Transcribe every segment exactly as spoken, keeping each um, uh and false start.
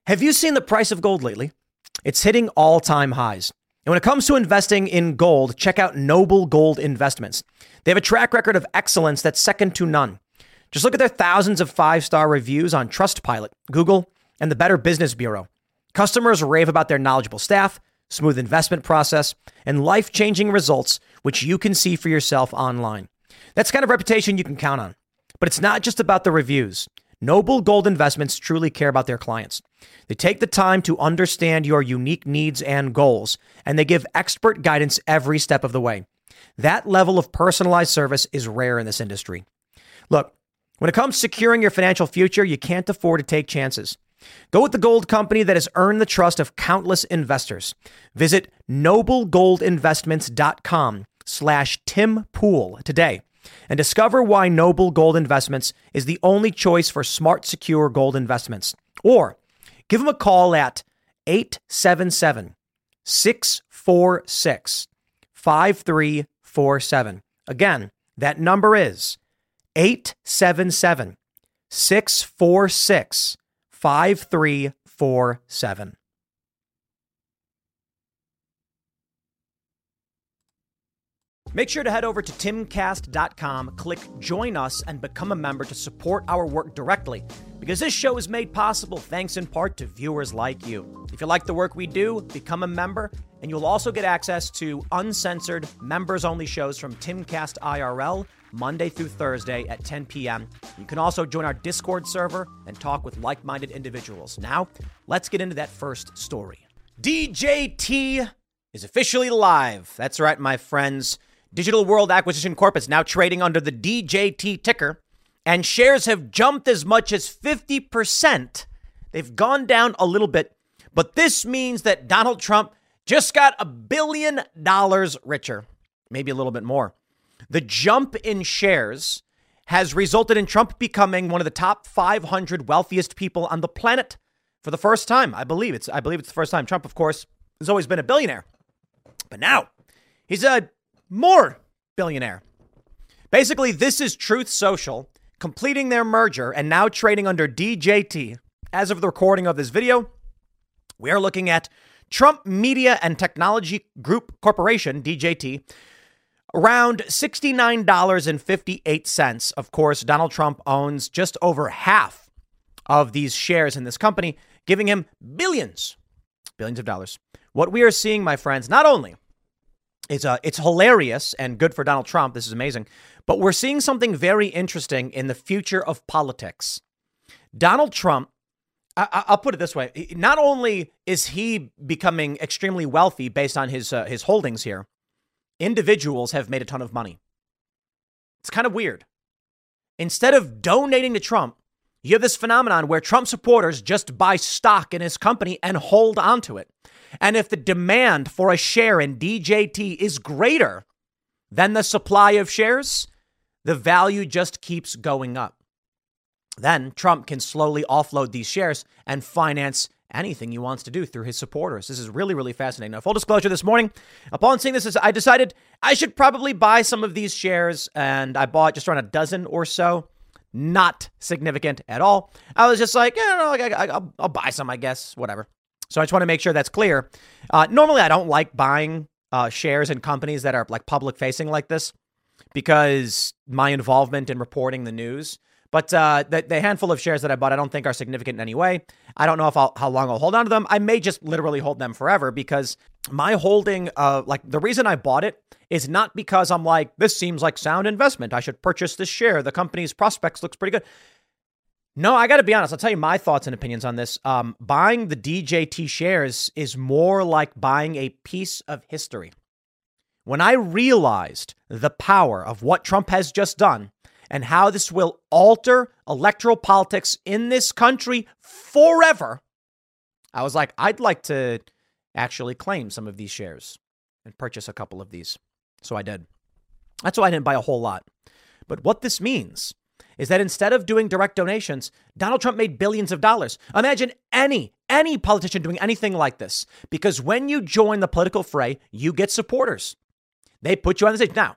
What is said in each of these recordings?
Have you seen the price of gold lately? It's hitting all-time highs. And when it comes to investing in gold, check out Noble Gold Investments. They have a track record of excellence that's second to none. Just look at their thousands of five-star reviews on Trustpilot, Google, and the Better Business Bureau. Customers rave about their knowledgeable staff, smooth investment process, and life-changing results, which you can see for yourself online. That's the kind of reputation you can count on. But it's not just about the reviews. Noble Gold Investments truly care about their clients. They take the time to understand your unique needs and goals, and they give expert guidance every step of the way. That level of personalized service is rare in this industry. Look, when it comes to securing your financial future, you can't afford to take chances. Go with the gold company that has earned the trust of countless investors. Visit noblegoldinvestments.com slash Tim Pool today and discover why Noble Gold Investments is the only choice for smart, secure gold investments. Or give them a call at eight seven seven, six four six, five three four seven. Again, that number is eight seven seven, six four six, five three four seven. Make sure to head over to timcast dot com, click join us, and become a member to support our work directly, because this show is made possible thanks in part to viewers like you. If you like the work we do, become a member, and you'll also get access to uncensored, members-only shows from Timcast I R L, Monday through Thursday at ten p.m. You can also join our Discord server and talk with like-minded individuals. Now, let's get into that first story. D J T is officially live. That's right, my friends. Digital World Acquisition Corp is now trading under the D J T ticker, and shares have jumped as much as fifty percent. They've gone down a little bit, but this means that Donald Trump just got a billion dollars richer, maybe a little bit more. The jump in shares has resulted in Trump becoming one of the top five hundred wealthiest people on the planet for the first time. I believe it's I believe it's the first time. Trump, of course, has always been a billionaire, but now he's a more billionaire. Basically, this is Truth Social completing their merger and now trading under D J T. As of the recording of this video, we are looking at Trump Media and Technology Group Corporation, D J T, around sixty-nine dollars and fifty-eight cents. Of course, Donald Trump owns just over half of these shares in this company, giving him billions, billions of dollars. What we are seeing, my friends, not only is uh, it's hilarious and good for Donald Trump, this is amazing, but we're seeing something very interesting in the future of politics. Donald Trump, I- I'll put it this way, not only is he becoming extremely wealthy based on his uh, his holdings here, individuals have made a ton of money. It's kind of weird. Instead of donating to Trump, you have this phenomenon where Trump supporters just buy stock in his company and hold onto it. And if the demand for a share in D J T is greater than the supply of shares, the value just keeps going up. Then Trump can slowly offload these shares and finance anything he wants to do through his supporters. This is really, really fascinating. Now, full disclosure, this morning, upon seeing this, I decided I should probably buy some of these shares, and I bought just around a dozen or so. Not significant at all. I was just like, yeah, no, I, I, I'll, I'll buy some, I guess, whatever. So I just want to make sure that's clear. Uh, normally, I don't like buying uh, shares in companies that are like public facing like this because my involvement in reporting the news. But uh, the, the handful of shares that I bought, I don't think are significant in any way. I don't know if I'll, how long I'll hold on to them. I may just literally hold them forever because my holding, uh, like the reason I bought it is not because I'm like, this seems like sound investment. I should purchase this share. The company's prospects looks pretty good. No, I got to be honest. I'll tell you my thoughts and opinions on this. Um, buying the D J T shares is more like buying a piece of history. When I realized the power of what Trump has just done and how this will alter electoral politics in this country forever, I was like, I'd like to actually claim some of these shares and purchase a couple of these. So I did. That's why I didn't buy a whole lot. But what this means is that instead of doing direct donations, Donald Trump made billions of dollars. Imagine any, any politician doing anything like this, because when you join the political fray, you get supporters. They put you on the stage. Now,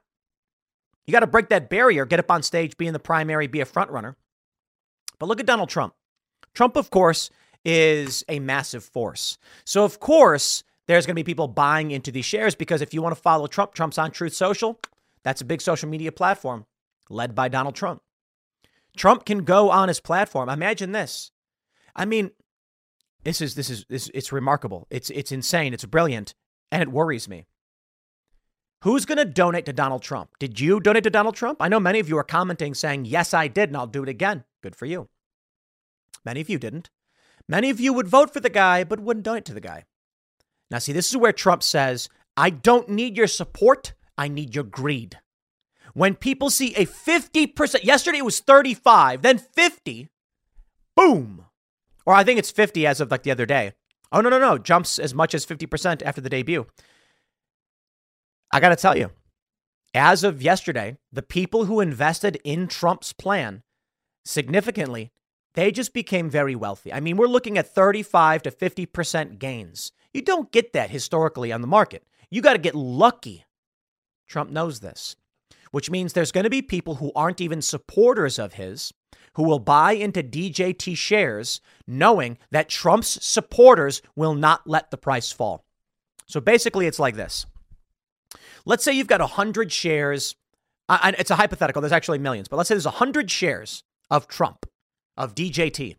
you got to break that barrier, get up on stage, be in the primary, be a front runner. But look at Donald Trump. Trump, of course, is a massive force. So, of course, there's going to be people buying into these shares because if you want to follow Trump, Trump's on Truth Social. That's a big social media platform led by Donald Trump. Trump can go on his platform. Imagine this. I mean, this is this is this, it's remarkable. It's it's insane. It's brilliant. And it worries me. Who's going to donate to Donald Trump? Did you donate to Donald Trump? I know many of you are commenting saying, yes, I did, and I'll do it again. Good for you. Many of you didn't. Many of you would vote for the guy, but wouldn't donate to the guy. Now, see, this is where Trump says, I don't need your support. I need your greed. When people see a fifty percent, yesterday it was thirty-five, then fifty, boom. Or I think it's fifty as of like the other day. Oh, no, no, no. Jumps as much as fifty percent after the debut. I got to tell you, as of yesterday, the people who invested in Trump's plan significantly, they just became very wealthy. I mean, we're looking at thirty-five to fifty percent gains. You don't get that historically on the market. You got to get lucky. Trump knows this, which means there's going to be people who aren't even supporters of his who will buy into D J T shares knowing that Trump's supporters will not let the price fall. So basically, it's like this. Let's say you've got one hundred shares. Uh, it's a hypothetical. There's actually millions. But let's say there's one hundred shares of Trump, of D J T.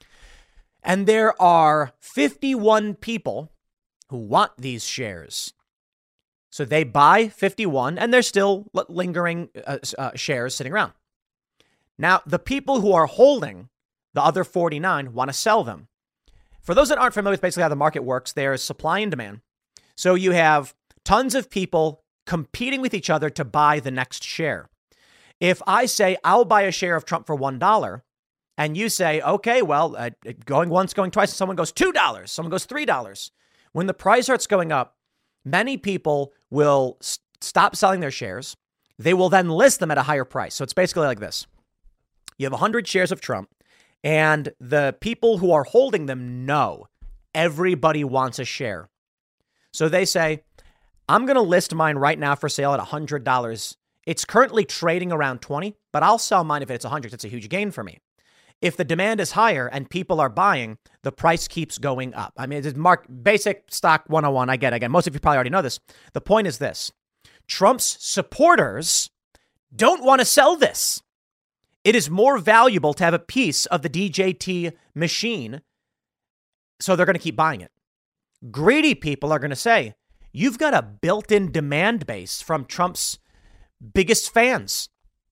And there are fifty-one people who want these shares. So they buy fifty-one and there's still lingering uh, uh, shares sitting around. Now, the people who are holding the other forty-nine want to sell them. For those that aren't familiar with basically how the market works, there's supply and demand. So you have tons of people competing with each other to buy the next share. If I say I'll buy a share of Trump for one dollar and you say, OK, well, uh, going once, going twice, and someone goes two dollars, someone goes three dollars. When the price starts going up, many people will st- stop selling their shares. They will then list them at a higher price. So it's basically like this. You have one hundred shares of Trump and the people who are holding them know everybody wants a share. So they say, I'm going to list mine right now for sale at one hundred dollars. It's currently trading around twenty dollars, but I'll sell mine if it's one hundred dollars. It's a huge gain for me. If the demand is higher and people are buying, the price keeps going up. I mean, it's mark basic stock one oh one. I get it. Again, most of you probably already know this. The point is this. Trump's supporters don't want to sell this. It is more valuable to have a piece of the D J T machine, so they're going to keep buying it. Greedy people are going to say, you've got a built-in demand base from Trump's biggest fans.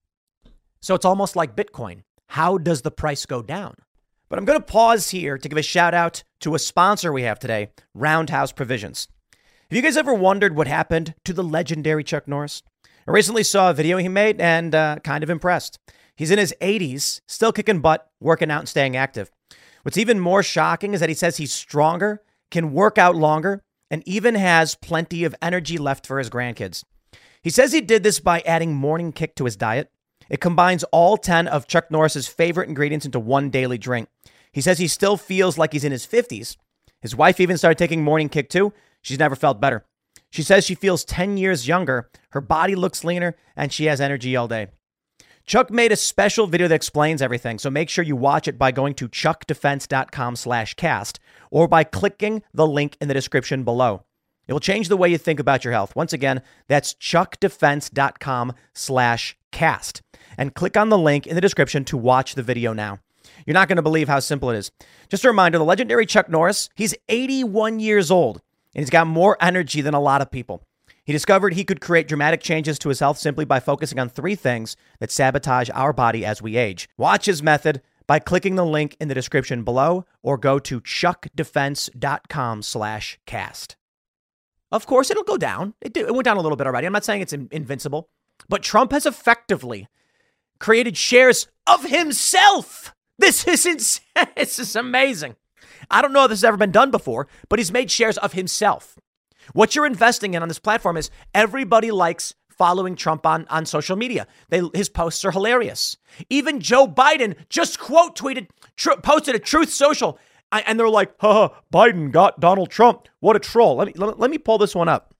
So it's almost like Bitcoin. How does the price go down? But I'm going to pause here to give a shout out to a sponsor we have today, Roundhouse Provisions. Have you guys ever wondered what happened to the legendary Chuck Norris? I recently saw a video he made and uh, kind of impressed. He's in his eighties, still kicking butt, working out and staying active. What's even more shocking is that he says he's stronger, can work out longer, and even has plenty of energy left for his grandkids. He says he did this by adding Morning Kick to his diet. It combines all ten of Chuck Norris's favorite ingredients into one daily drink. He says he still feels like he's in his fifties. His wife even started taking Morning Kick too. She's never felt better. She says she feels ten years younger. Her body looks leaner and she has energy all day. Chuck made a special video that explains everything, so make sure you watch it by going to chuckdefense.com slash cast or by clicking the link in the description below. It will change the way you think about your health. Once again, that's chuckdefense.com slash cast. And click on the link in the description to watch the video now. You're not going to believe how simple it is. Just a reminder, the legendary Chuck Norris, he's eighty-one years old, and he's got more energy than a lot of people. He discovered he could create dramatic changes to his health simply by focusing on three things that sabotage our body as we age. Watch his method by clicking the link in the description below or go to chuckdefense.com slash cast. Of course, it'll go down. It, did, it went down a little bit already. I'm not saying it's in, invincible, but Trump has effectively created shares of himself. This is insane. This is amazing. I don't know if this has ever been done before, but he's made shares of himself. What you're investing in on this platform is everybody likes following Trump on, on social media. They, his posts are hilarious. Even Joe Biden just quote tweeted, tr- posted a Truth Social, and they're like, haha, Biden got Donald Trump. What a troll. Let me, let, let me pull this one up.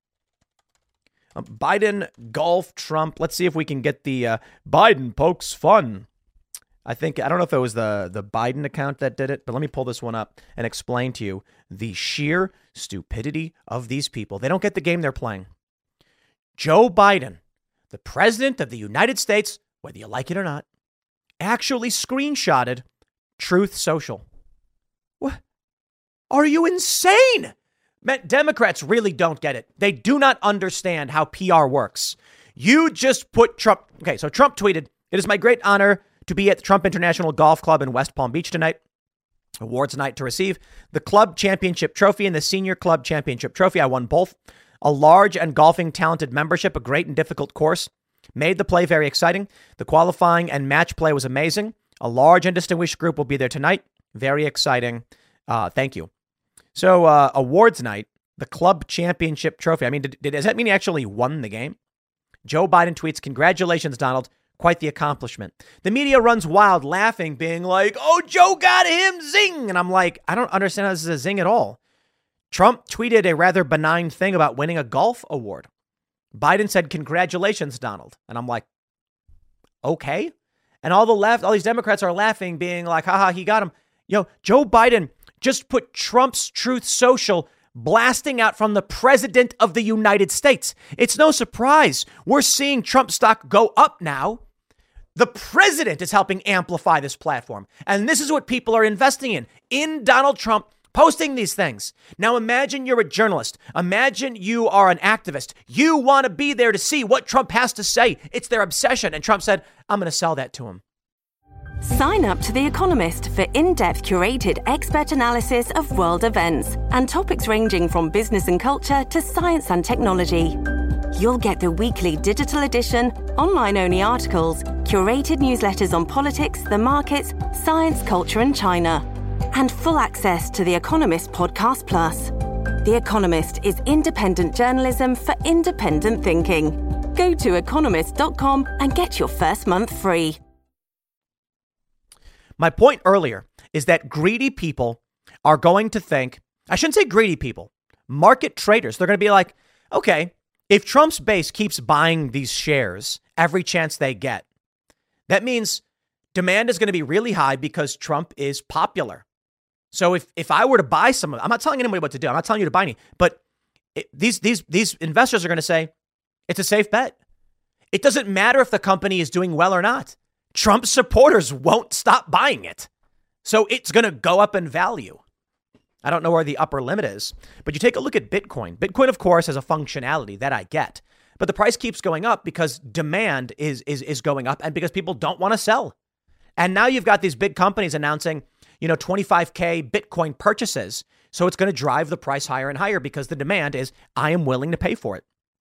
Uh, Biden, golf, Trump. Let's see if we can get the uh, Biden pokes fun. I think, I don't know if it was the, the Biden account that did it, but let me pull this one up and explain to you the sheer stupidity of these people. They don't get the game they're playing. Joe Biden, the president of the United States, whether you like it or not, actually screenshotted Truth Social. What? Are you insane? Democrats really don't get it. They do not understand how P R works. You just put Trump. Okay, so Trump tweeted, "It is my great honor to be at the Trump International Golf Club in West Palm Beach tonight. Awards night to receive the club championship trophy and the senior club championship trophy. I won both. A large and golfing talented membership, a great and difficult course. Made the play very exciting. The qualifying and match play was amazing. A large and distinguished group will be there tonight. Very exciting. Uh, thank you." So uh, awards night, the club championship trophy. I mean, did, did, does that mean he actually won the game? Joe Biden tweets, "Congratulations, Donald. Quite the accomplishment." The media runs wild, laughing, being like, "Oh, Joe got him, zing." And I'm like, I don't understand how this is a zing at all. Trump tweeted a rather benign thing about winning a golf award. Biden said, "Congratulations, Donald." And I'm like, okay. And all the left, all these Democrats are laughing, being like, haha, he got him. Yo, Joe Biden just put Trump's Truth Social blasting out from the president of the United States. It's no surprise we're seeing Trump stock go up now. The president is helping amplify this platform. And this is what people are investing in, in Donald Trump posting these things. Now, imagine you're a journalist. Imagine you are an activist. You want to be there to see what Trump has to say. It's their obsession. And Trump said, "I'm going to sell that to him." Sign up to The Economist for in-depth curated expert analysis of world events and topics ranging from business and culture to science and technology. You'll get the weekly digital edition, online-only articles, curated newsletters on politics, the markets, science, culture, and China, and full access to The Economist Podcast Plus. The Economist is independent journalism for independent thinking. Go to economist dot com and get your first month free. My point earlier is that greedy people are going to think, I shouldn't say greedy people, market traders. They're going to be like, okay, if Trump's base keeps buying these shares every chance they get, that means demand is going to be really high because Trump is popular. So if, if I were to buy some of it, I'm not telling anybody what to do. I'm not telling you to buy any, but it, these, these, these investors are going to say it's a safe bet. It doesn't matter if the company is doing well or not. Trump supporters won't stop buying it. So it's going to go up in value. I don't know where the upper limit is, but you take a look at Bitcoin. Bitcoin, of course, has a functionality that I get, but the price keeps going up because demand is, is, is going up and because people don't want to sell. And now you've got these big companies announcing, you know, twenty-five K Bitcoin purchases. So it's going to drive the price higher and higher because the demand is, I am willing to pay for it.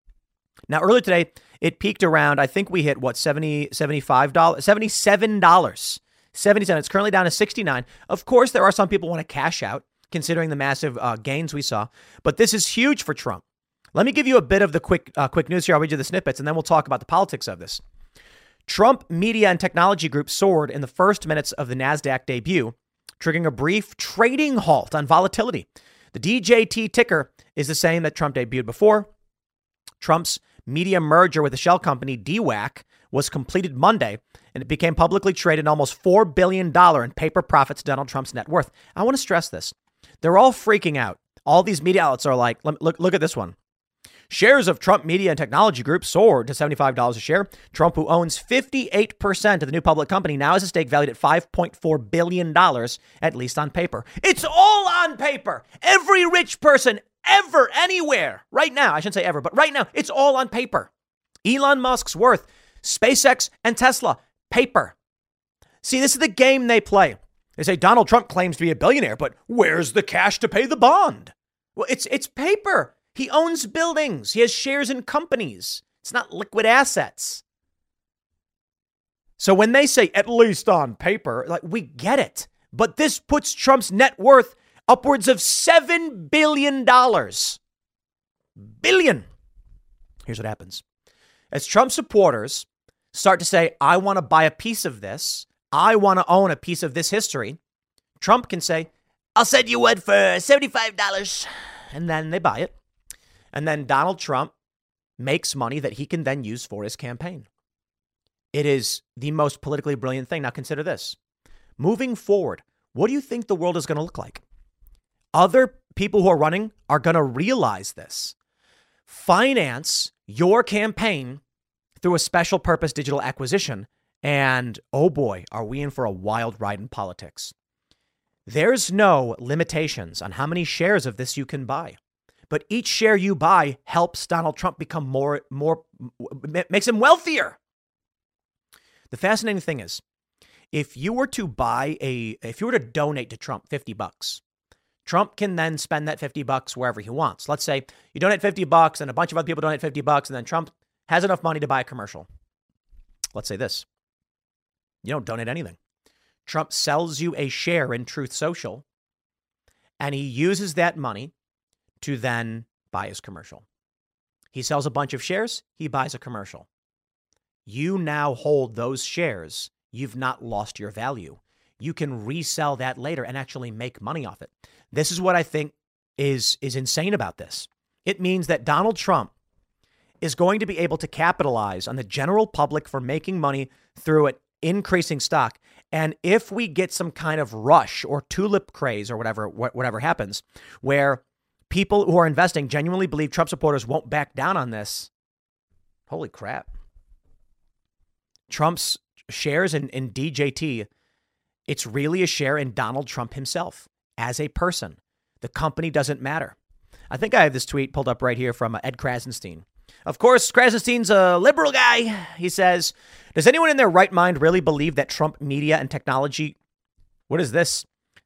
Now, earlier today, it peaked around, I think we hit, what, seventy, seventy-five dollars, seventy-seven dollars, seventy-seven. It's currently down to sixty-nine. Of course, there are some people who want to cash out, considering the massive uh, gains we saw. But this is huge for Trump. Let me give you a bit of the quick uh, quick news here. I'll read you the snippets, and then we'll talk about the politics of this. Trump Media and Technology Group soared in the first minutes of the NASDAQ debut, triggering a brief trading halt on volatility. The D J T ticker is the same that Trump debuted before. Trump's media merger with the shell company D WAC was completed Monday, and it became publicly traded almost four billion dollars in paper profits to Donald Trump's net worth. I want to stress this. They're all freaking out. All these media outlets are like, look, look at this one. Shares of Trump Media and Technology Group soared to seventy-five dollars a share. Trump, who owns fifty-eight percent of the new public company, now has a stake valued at five point four billion dollars, at least on paper. It's all on paper. Every rich person ever, anywhere, right now, I shouldn't say ever, but right now, it's all on paper. Elon Musk's worth, SpaceX and Tesla, paper. See, this is the game they play. They say Donald Trump claims to be a billionaire, but where's the cash to pay the bond? Well, it's it's paper. He owns buildings. He has shares in companies. It's not liquid assets. So when they say at least on paper, like, we get it. But this puts Trump's net worth upwards of seven billion dollars. Billion. Here's what happens. As Trump supporters start to say, I want to buy a piece of this, I want to own a piece of this history, Trump can say, I'll send you one for seventy-five dollars. And then they buy it. And then Donald Trump makes money that he can then use for his campaign. It is the most politically brilliant thing. Now consider this. Moving forward, what do you think the world is going to look like? Other people who are running are going to realize this. Finance your campaign through a special purpose digital acquisition. And oh boy, are we in for a wild ride in politics. There's no limitations on how many shares of this you can buy. But each share you buy helps Donald Trump become more, more, makes him wealthier. The fascinating thing is, if you were to buy a, if you were to donate to Trump fifty bucks, Trump can then spend that fifty bucks wherever he wants. Let's say you donate fifty bucks and a bunch of other people donate fifty bucks, and then Trump has enough money to buy a commercial. Let's say this. You don't donate anything. Trump sells you a share in Truth Social, and he uses that money to then buy his commercial. He sells a bunch of shares. He buys a commercial. You now hold those shares. You've not lost your value. You can resell that later and actually make money off it. This is what I think is, is insane about this. It means that Donald Trump is going to be able to capitalize on the general public for making money through it increasing stock. And if we get some kind of rush or tulip craze or whatever, whatever happens, where people who are investing genuinely believe Trump supporters won't back down on this, holy crap. Trump's shares in, in D J T, it's really a share in Donald Trump himself as a person. The company doesn't matter. I think I have this tweet pulled up right here from Ed Krasenstein. Of course, Krasenstein's a liberal guy. He says, does anyone in their right mind really believe that Trump media and technology, what is this?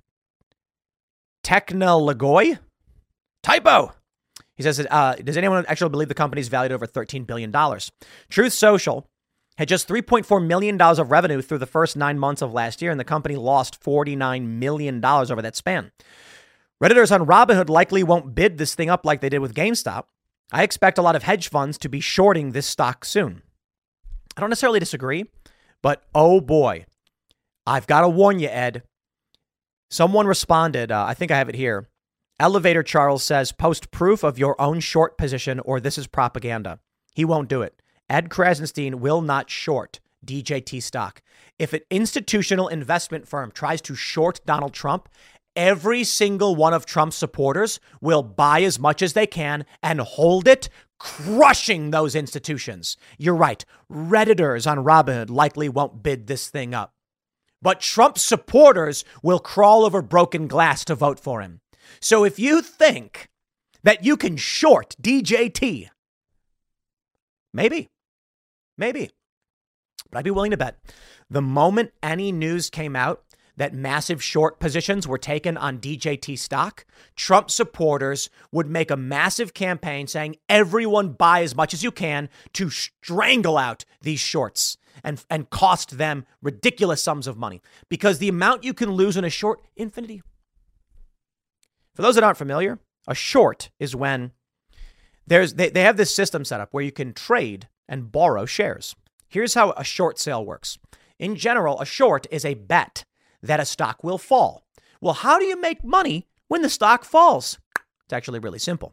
Technologoy? Typo. He says, uh, does anyone actually believe the company is valued over thirteen billion dollars? Truth Social had just three point four million dollars of revenue through the first nine months of last year, and the company lost forty-nine million dollars over that span. Redditors on Robinhood likely won't bid this thing up like they did with GameStop. I expect a lot of hedge funds to be shorting this stock soon. I don't necessarily disagree, but oh boy, I've got to warn you, Ed. Someone responded, uh, I think I have it here. Elevator Charles says, post proof of your own short position or this is propaganda. He won't do it. Ed Krasenstein will not short D J T stock. If an institutional investment firm tries to short Donald Trump, every single one of Trump's supporters will buy as much as they can and hold it, crushing those institutions. You're right. Redditors on Robinhood likely won't bid this thing up. But Trump supporters will crawl over broken glass to vote for him. So if you think that you can short D J T, maybe, maybe, but I'd be willing to bet the moment any news came out that massive short positions were taken on D J T stock, Trump supporters would make a massive campaign saying everyone buy as much as you can to strangle out these shorts and, and cost them ridiculous sums of money, because the amount you can lose in a short, infinity. For those that aren't familiar, a short is when there's they, they have this system set up where you can trade and borrow shares. Here's how a short sale works. In general, a short is a bet that a stock will fall. Well, how do you make money when the stock falls? It's actually really simple.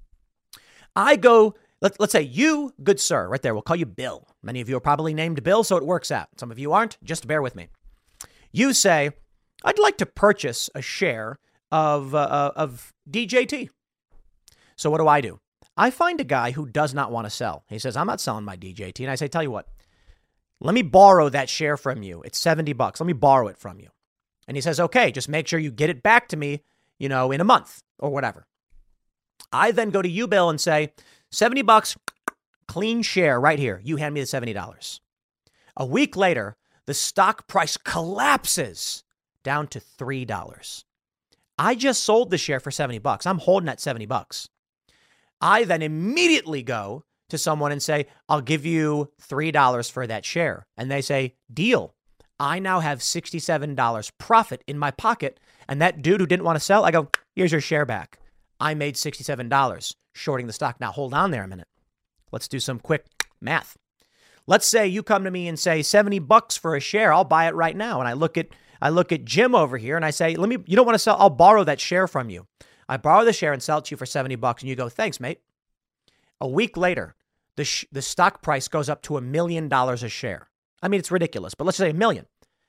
I go, let, let's say you, good sir, right there, we'll call you Bill. Many of you are probably named Bill, so it works out. Some of you aren't, just bear with me. You say, I'd like to purchase a share of, uh, of D J T. So what do I do? I find a guy who does not want to sell. He says, I'm not selling my D J T. And I say, tell you what, let me borrow that share from you. It's seventy bucks. Let me borrow it from you. And he says, okay, just make sure you get it back to me, you know, in a month or whatever. I then go to you, Bill, and say, seventy bucks, clean share right here. You hand me the seventy dollars. A week later, the stock price collapses down to three dollars. I just sold the share for seventy bucks. I'm holding that seventy bucks. I then immediately go to someone and say, I'll give you three dollars for that share. And they say, deal. I now have sixty-seven dollars profit in my pocket. And that dude who didn't want to sell, I go, here's your share back. I made sixty-seven dollars shorting the stock. Now hold on there a minute. Let's do some quick math. Let's say you come to me and say seventy bucks for a share. I'll buy it right now. And I look at I look at Jim over here and I say, let me, you don't want to sell. I'll borrow that share from you. I borrow the share and sell it to you for seventy bucks. And you go, thanks, mate. A week later, the sh- the stock price goes up to a million dollars a share. I mean, it's ridiculous, but let's say a million.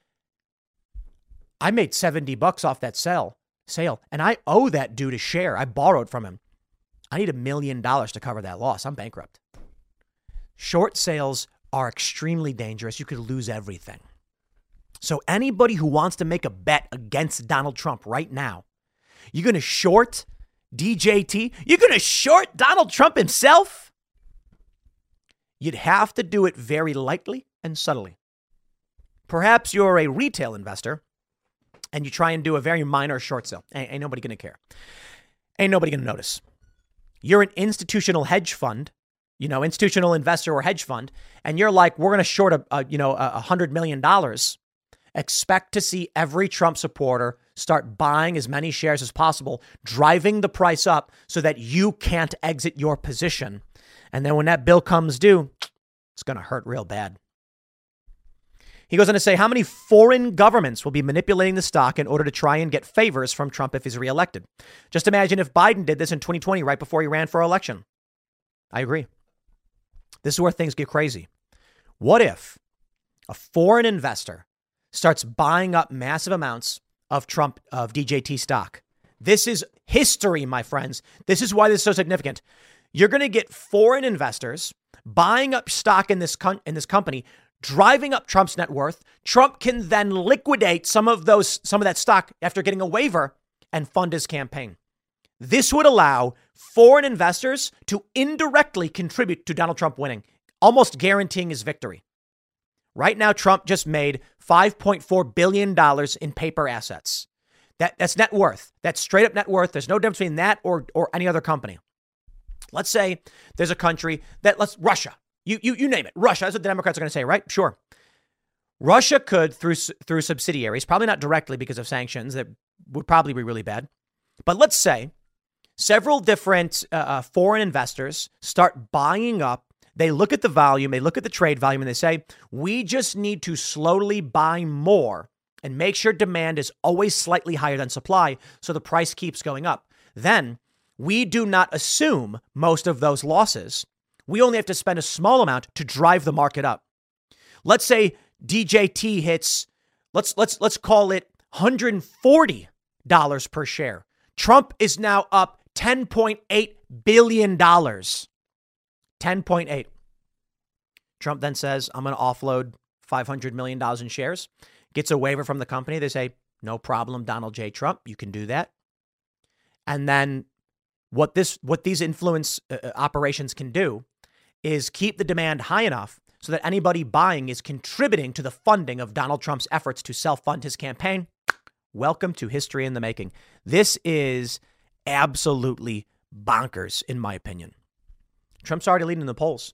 I made seventy bucks off that sale, sale, and I owe that dude a share. I borrowed from him. I need a million dollars to cover that loss. I'm bankrupt. Short sales are extremely dangerous. You could lose everything. So anybody who wants to make a bet against Donald Trump right now, you're going to short D J T? You're going to short Donald Trump himself? You'd have to do it very lightly and subtly. Perhaps you're a retail investor and you try and do a very minor short sale. Ain't, ain't nobody going to care. Ain't nobody going to notice. You're an institutional hedge fund, you know, institutional investor or hedge fund, and you're like, we're going to short a, a you know, a hundred million dollars. Expect to see every Trump supporter start buying as many shares as possible, driving the price up so that you can't exit your position. And then when that bill comes due, it's going to hurt real bad. He goes on to say how many foreign governments will be manipulating the stock in order to try and get favors from Trump if he's reelected. Just imagine if Biden did this in twenty twenty, right before he ran for election. I agree. This is where things get crazy. What if a foreign investor starts buying up massive amounts of Trump, of D J T stock? This is history, my friends. This is why this is so significant. You're going to get foreign investors buying up stock in this con- in this company, driving up Trump's net worth. Trump can then liquidate some of those, some of that stock after getting a waiver and fund his campaign. This would allow foreign investors to indirectly contribute to Donald Trump winning, almost guaranteeing his victory. Right now, Trump just made five point four billion dollars in paper assets. That, that's net worth. That's straight up net worth. There's no difference between that or, or any other company. Let's say there's a country that, let's, Russia. You, you, you name it. Russia. That's what the Democrats are going to say, right? Sure. Russia could, through, through subsidiaries, probably not directly because of sanctions that would probably be really bad. But let's say several different uh, uh, foreign investors start buying up. They look at the volume, they look at the trade volume, and they say, we just need to slowly buy more and make sure demand is always slightly higher than supply so the price keeps going up. Then we do not assume most of those losses. We only have to spend a small amount to drive the market up. Let's say D J T hits, let's let's let's call it one hundred forty dollars per share. Trump is now up ten point eight billion dollars. ten point eight. Trump then says, I'm going to offload five hundred million dollars in shares. Gets a waiver from the company. They say, no problem, Donald J. Trump. You can do that. And then what this, what these influence uh, operations can do is keep the demand high enough so that anybody buying is contributing to the funding of Donald Trump's efforts to self-fund his campaign. Welcome to history in the making. This is absolutely bonkers, in my opinion. Trump's already leading in the polls.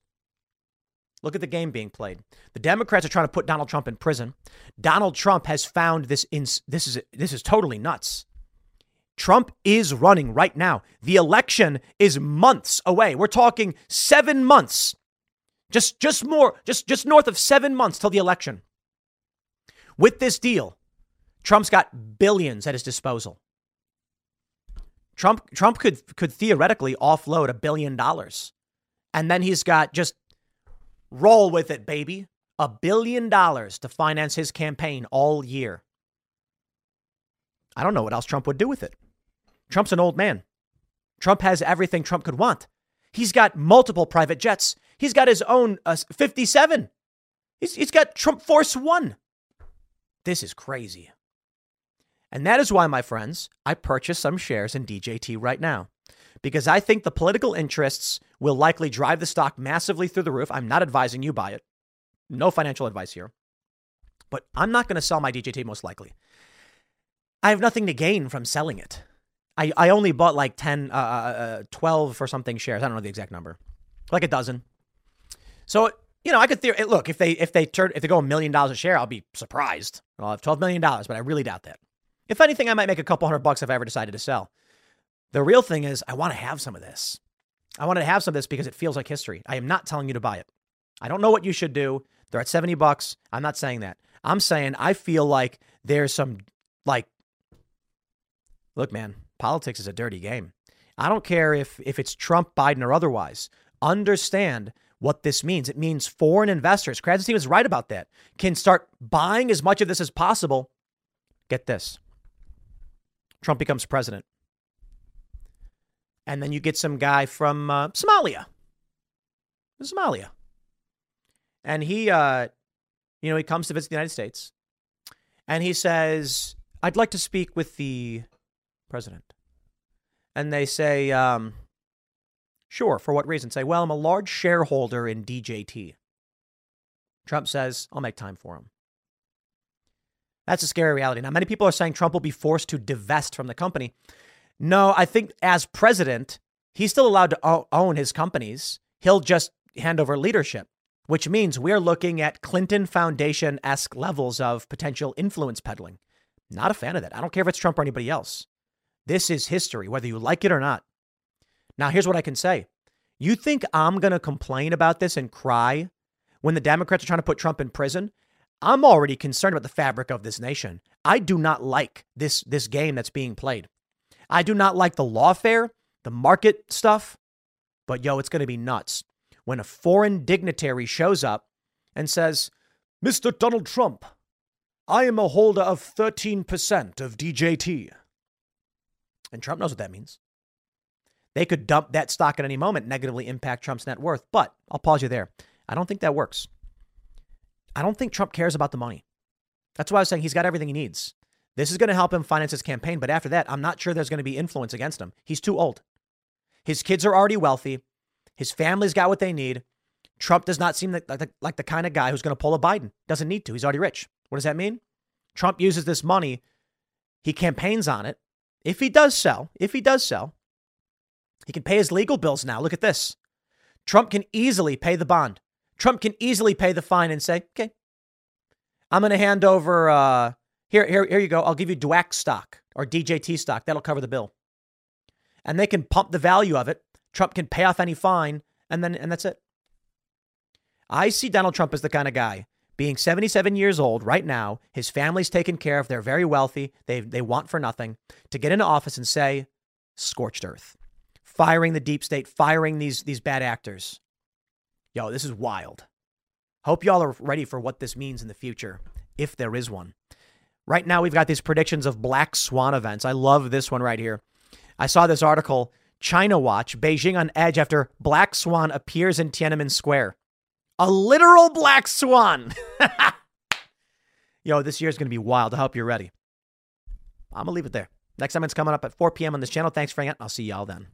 Look at the game being played. The Democrats are trying to put Donald Trump in prison. Donald Trump has found this in, this is this is totally nuts. Trump is running right now. The election is months away. We're talking seven months. Just just more, just just north of seven months till the election. With this deal, Trump's got billions at his disposal. Trump Trump could could theoretically offload a billion dollars. And then he's got just roll with it, baby. A billion dollars to finance his campaign all year. I don't know what else Trump would do with it. Trump's an old man. Trump has everything Trump could want. He's got multiple private jets. He's got his own uh, fifty-seven. He's, he's got Trump Force One. This is crazy. And that is why, my friends, I purchased some shares in D J T right now. Because I think the political interests will likely drive the stock massively through the roof. I'm not advising you buy it. No financial advice here. But I'm not going to sell my D J T most likely. I have nothing to gain from selling it. I, I only bought like ten, uh, uh, twelve or something shares. I don't know the exact number. Like a dozen. So, you know, I could theor- look, if they if they turn if they go a million dollars a share, I'll be surprised. I'll have twelve million dollars, but I really doubt that. If anything, I might make a couple hundred bucks if I ever decided to sell. The real thing is I want to have some of this. I want to have some of this because it feels like history. I am not telling you to buy it. I don't know what you should do. They're at seventy bucks. I'm not saying that. I'm saying I feel like there's some like, look, man, politics is a dirty game. I don't care if if it's Trump, Biden, or otherwise. Understand what this means. It means foreign investors, Krassenstein was right about that, can start buying as much of this as possible. Get this. Trump becomes president. And then you get some guy from uh, Somalia. Somalia. And he, uh, you know, he comes to visit the United States. And he says, I'd like to speak with the president. And they say, um, sure, for what reason? Say, well, I'm a large shareholder in D J T. Trump says, I'll make time for him. That's a scary reality. Now, many people are saying Trump will be forced to divest from the company. No, I think as president, he's still allowed to o- own his companies. He'll just hand over leadership, which means we're looking at Clinton Foundation-esque levels of potential influence peddling. Not a fan of that. I don't care if it's Trump or anybody else. This is history, whether you like it or not. Now, here's what I can say. You think I'm going to complain about this and cry when the Democrats are trying to put Trump in prison? I'm already concerned about the fabric of this nation. I do not like this, this game that's being played. I do not like the lawfare, the market stuff. But, yo, it's going to be nuts when a foreign dignitary shows up and says, Mister Donald Trump, I am a holder of thirteen percent of D J T. And Trump knows what that means. They could dump that stock at any moment, negatively impact Trump's net worth. But I'll pause you there. I don't think that works. I don't think Trump cares about the money. That's why I was saying he's got everything he needs. This is going to help him finance his campaign. But after that, I'm not sure there's going to be influence against him. He's too old. His kids are already wealthy. His family's got what they need. Trump does not seem like the, like the kind of guy who's going to pull a Biden. Doesn't need to. He's already rich. What does that mean? Trump uses this money. He campaigns on it. If he does sell, if he does sell, he can pay his legal bills now. Look at this. Trump can easily pay the bond. Trump can easily pay the fine and say, okay, I'm going to hand over, uh, here, here, here you go. I'll give you D W A C stock or D J T stock. That'll cover the bill. And they can pump the value of it. Trump can pay off any fine, and then and that's it. I see Donald Trump as the kind of guy, being seventy-seven years old right now, his family's taken care of, they're very wealthy, they they want for nothing, to get into office and say, scorched earth, firing the deep state, firing these, these bad actors. Yo, this is wild. Hope y'all are ready for what this means in the future, if there is one. Right now, we've got these predictions of black swan events. I love this one right here. I saw this article, China Watch, Beijing on edge after black swan appears in Tiananmen Square. A literal black swan. Yo, this year's going to be wild. I hope you're ready. I'm going to leave it there. Next time it's coming up at four p.m. on this channel. Thanks for hanging out. I'll see y'all then.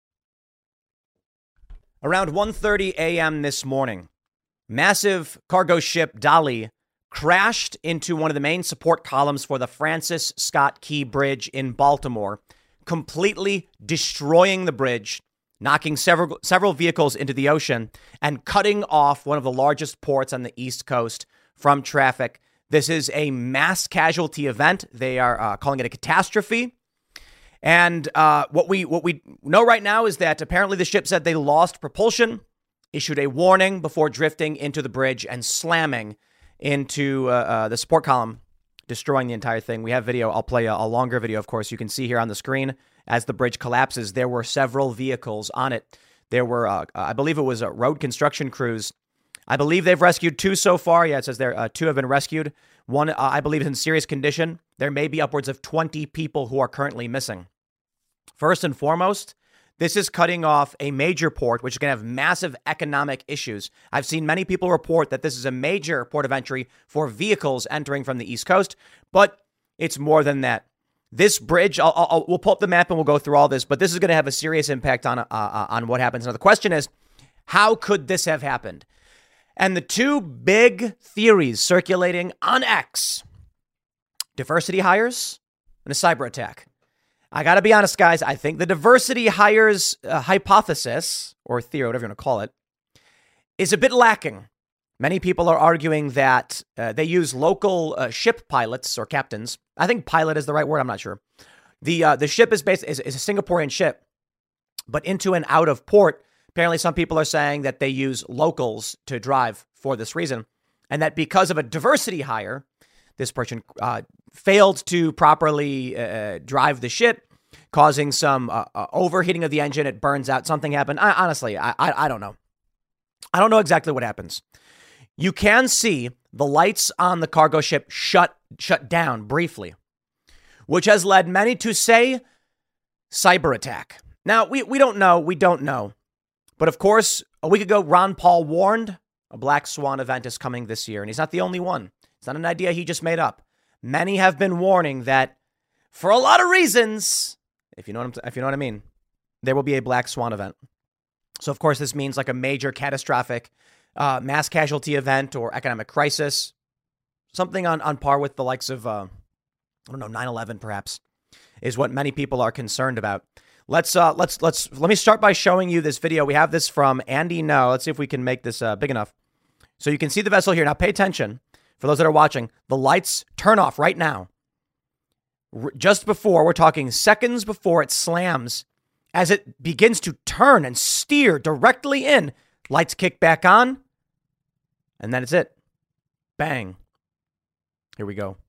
Around one thirty a.m. this morning, massive cargo ship Dali crashed into one of the main support columns for the Francis Scott Key Bridge in Baltimore, completely destroying the bridge, knocking several several vehicles into the ocean, and cutting off one of the largest ports on the East Coast from traffic. This is a mass casualty event. They are uh, calling it a catastrophe. And uh, what we what we know right now is that apparently the ship said they lost propulsion, issued a warning before drifting into the bridge and slamming into uh, uh, the support column, destroying the entire thing. We have video. I'll play a, a longer video, of course. You can see here on the screen as the bridge collapses. There were several vehicles on it. There were, uh, I believe it was a road construction crews. I believe they've rescued two so far. Yeah, it says there uh, two have been rescued. One, uh, I believe, is in serious condition. There may be upwards of twenty people who are currently missing. First and foremost, this is cutting off a major port, which is going to have massive economic issues. I've seen many people report that this is a major port of entry for vehicles entering from the East Coast, but it's more than that. This bridge, I'll, I'll, we'll pull up the map and we'll go through all this, but this is going to have a serious impact on, uh, uh, on what happens. Now, the question is, how could this have happened? And the two big theories circulating on X, diversity hires and a cyber attack. I got to be honest, guys. I think the diversity hires uh, hypothesis, or theory, whatever you want to call it, is a bit lacking. Many people are arguing that uh, they use local uh, ship pilots or captains. I think pilot is the right word. I'm not sure. The uh, the ship is based is, is a Singaporean ship, but into and out of port. Apparently, some people are saying that they use locals to drive for this reason, and that because of a diversity hire, this person uh, failed to properly uh, drive the ship, causing some uh, uh, overheating of the engine. It burns out. Something happened. I, honestly, I, I I don't know. I don't know exactly what happens. You can see the lights on the cargo ship shut shut down briefly, which has led many to say cyber attack. Now, we, we don't know. We don't know. But of course, a week ago, Ron Paul warned a Black Swan event is coming this year. And he's not the only one. It's not an idea he just made up. Many have been warning that for a lot of reasons, if you know what I'm, if you know what I mean, there will be a Black Swan event. So, of course, this means like a major catastrophic uh, mass casualty event or economic crisis, something on, on par with the likes of, uh, I don't know, nine eleven perhaps, is what many people are concerned about. Let's uh, let's let's let me start by showing you this video. We have this from Andy No. Let's see if we can make this uh, big enough. So you can see the vessel here. Now pay attention. For those that are watching, the lights turn off right now. R- just before, we're talking seconds before it slams, as it begins to turn and steer directly in, lights kick back on, and then it's it. Bang. Here we go.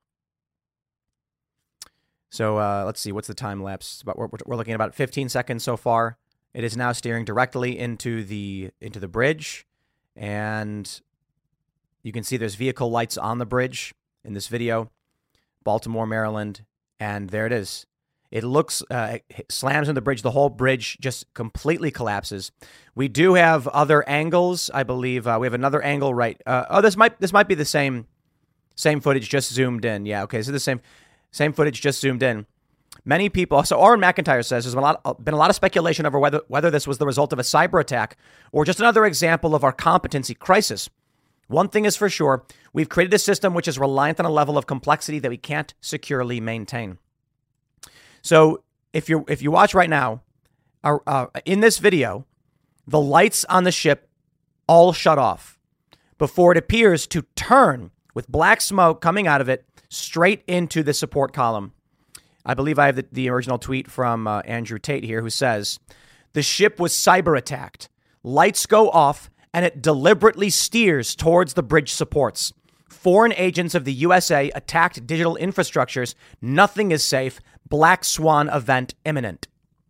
So uh, let's see, what's the time lapse? But we're, we're looking at about fifteen seconds so far. It is now steering directly into the into the bridge, and you can see there's vehicle lights on the bridge in this video, Baltimore, Maryland, and there it is. It looks, uh, it slams on the bridge. The whole bridge just completely collapses. We do have other angles, I believe. Uh, we have another angle right. Uh, oh, this might this might be the same same footage, just zoomed in. Yeah, okay, so the same same footage, just zoomed in. Many people. So Aaron McIntyre says there's been a lot been a lot of speculation over whether whether this was the result of a cyber attack or just another example of our competency crisis. One thing is for sure, we've created a system which is reliant on a level of complexity that we can't securely maintain. So if you if you watch right now, uh, uh, in this video, the lights on the ship all shut off before it appears to turn with black smoke coming out of it straight into the support column. I believe I have the, the original tweet from uh, Andrew Tate here, who says, the ship was cyber attacked. Lights go off and it deliberately steers towards the bridge supports. Foreign agents of the U S A attacked digital infrastructures. Nothing is safe. Black Swan event imminent.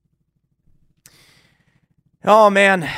Oh, man.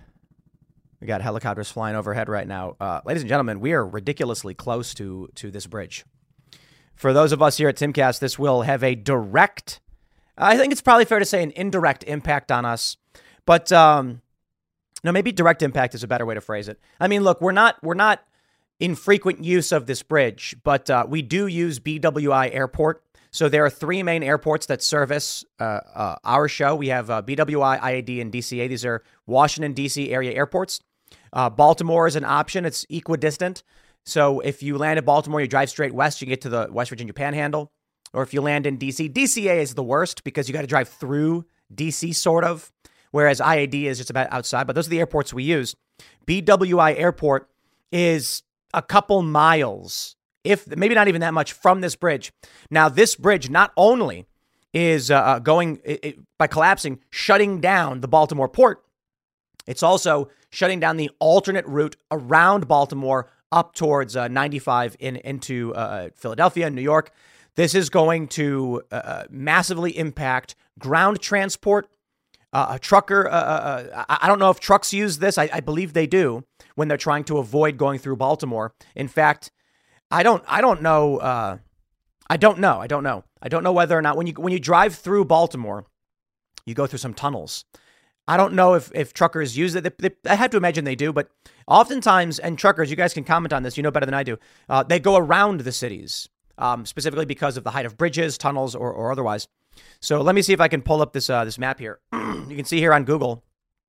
We got helicopters flying overhead right now. Uh, ladies and gentlemen, we are ridiculously close to, to this bridge. For those of us here at Timcast, this will have a direct, I think it's probably fair to say an indirect impact on us. But um, no, maybe direct impact is a better way to phrase it. I mean, look, we're not we're not in frequent use of this bridge, but uh, we do use B W I Airport. So there are three main airports that service uh, uh, our show. We have uh, B W I, I A D, and D C A. These are Washington, D C area airports. Uh, Baltimore is an option. It's equidistant. So if you land in Baltimore, you drive straight west, you get to the West Virginia Panhandle. Or if you land in D C, D C A is the worst because you got to drive through D C sort of, whereas I A D is just about outside. But those are the airports we use. B W I Airport is a couple miles, if maybe not even that much, from this bridge. Now, this bridge not only is uh, going it, it, by collapsing, shutting down the Baltimore port, it's also shutting down the alternate route around Baltimore up towards uh, ninety-five in into uh, Philadelphia and New York. This is going to uh, massively impact ground transport. Uh, a trucker, uh, uh, I don't know if trucks use this. I, I believe they do when they're trying to avoid going through Baltimore. In fact, I don't. I don't know. Uh, I don't know. I don't know. I don't know whether or not when you when you drive through Baltimore, you go through some tunnels. I don't know if, if truckers use it. They, they, I have to imagine they do, but oftentimes, and truckers, you guys can comment on this, you know better than I do, uh, they go around the cities, um, specifically because of the height of bridges, tunnels, or, or otherwise. So let me see if I can pull up this uh, this map here. You can see here on Google.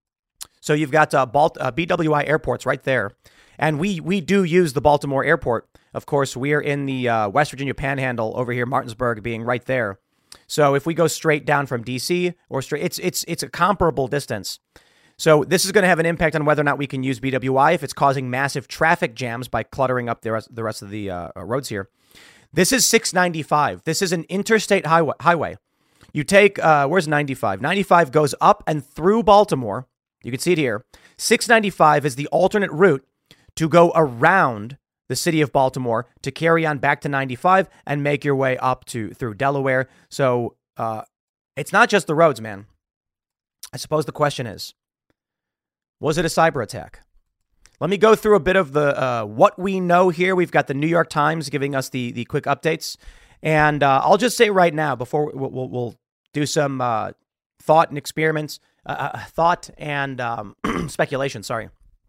So you've got uh, Balt- uh, B W I airports right there. And we we do use the Baltimore airport. Of course, we are in the uh, West Virginia Panhandle over here, Martinsburg being right there. So if we go straight down from D C or straight, it's it's it's a comparable distance. So this is going to have an impact on whether or not we can use B W I if it's causing massive traffic jams by cluttering up the rest, the rest of the uh, roads here. This is six ninety-five. This is an interstate highway. highway. You take, uh, where's ninety-five? ninety-five goes up and through Baltimore. You can see it here. six ninety-five is the alternate route to go around the city of Baltimore to carry on back to ninety-five and make your way up to through Delaware. So uh, it's not just the roads, man. I suppose the question is, was it a cyber attack? Let me go through a bit of the uh, what we know here. We've got the New York Times giving us the the quick updates. And uh, I'll just say right now, before we'll, we'll, we'll do some uh, thought and experiments, uh, thought and um, speculation, sorry.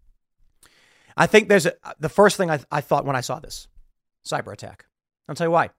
I think there's a, the first thing I, I thought when I saw this, cyber attack. I'll tell you why.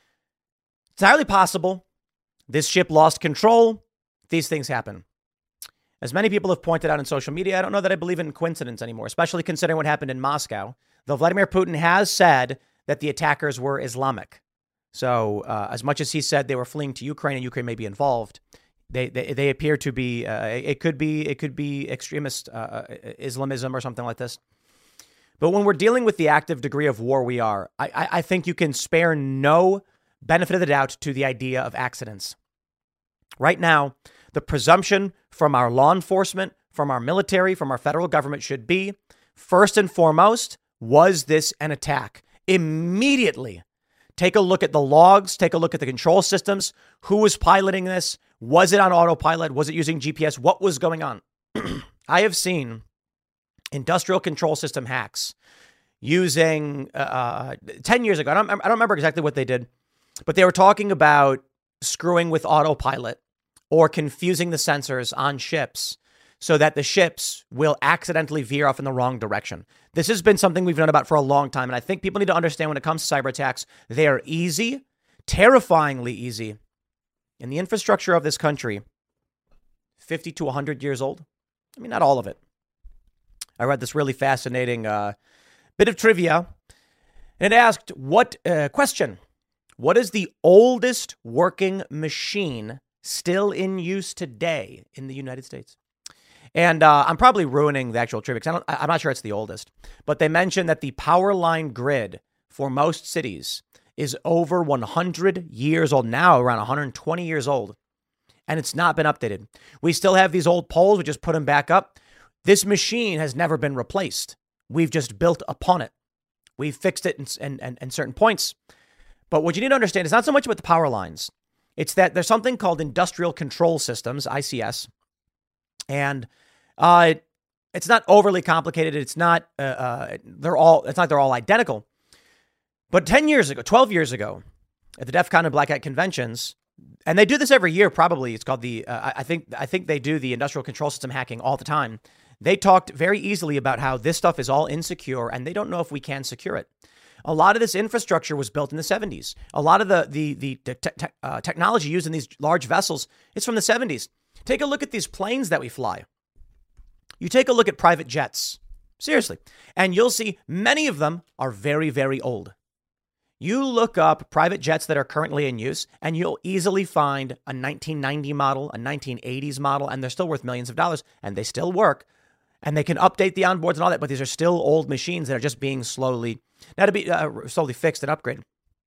It's entirely possible this ship lost control. These things happen. As many people have pointed out on social media, I don't know that I believe in coincidence anymore, especially considering what happened in Moscow. Though Vladimir Putin has said that the attackers were Islamic. So uh, as much as he said they were fleeing to Ukraine and Ukraine may be involved, they they, they appear to be, uh, it could be, it could be extremist uh, Islamism or something like this. But when we're dealing with the active degree of war we are, I, I, I think you can spare no benefit of the doubt to the idea of accidents. Right now, the presumption from our law enforcement, from our military, from our federal government should be, first and foremost, was this an attack? Immediately, take a look at the logs, take a look at the control systems. Who was piloting this? Was it on autopilot? Was it using G P S? What was going on? I have seen industrial control system hacks using uh, ten years ago. I don't, I don't remember exactly what they did, but they were talking about screwing with autopilot or confusing the sensors on ships so that the ships will accidentally veer off in the wrong direction. This has been something we've known about for a long time. And I think people need to understand when it comes to cyber attacks, they are easy, terrifyingly easy. And the infrastructure of this country, fifty to one hundred years old. I mean, not all of it. I read this really fascinating uh, bit of trivia. And it asked, what uh, question? What is the oldest working machine still in use today in the United States? And uh, I'm probably ruining the actual trivia because I don't, I'm not sure it's the oldest. But they mentioned that the power line grid for most cities is over one hundred years old now, around one hundred twenty years old. And it's not been updated. We still have these old poles. We just put them back up. This machine has never been replaced. We've just built upon it. We've fixed it in, in, in, in certain points. But what you need to understand is not so much about the power lines. It's that there's something called industrial control systems, I C S. And uh, it's not overly complicated. It's not, uh, uh, they're all, it's not they're all identical. But ten years ago, twelve years ago, at the DEF CON and Black Hat conventions, and they do this every year, probably. It's called the, uh, I think, I think they do the industrial control system hacking all the time. They talked very easily about how this stuff is all insecure and they don't know if we can secure it. A lot of this infrastructure was built in the seventies. A lot of the the the te- te- uh, technology used in these large vessels is from the seventies. Take a look at these planes that we fly. You take a look at private jets, seriously, and you'll see many of them are very, very old. You look up private jets that are currently in use, and you'll easily find a nineteen ninety model, a nineteen eighties model, and they're still worth millions of dollars, and they still work, and they can update the onboards and all that, but these are still old machines that are just being slowly, now to be uh, slowly fixed and upgraded.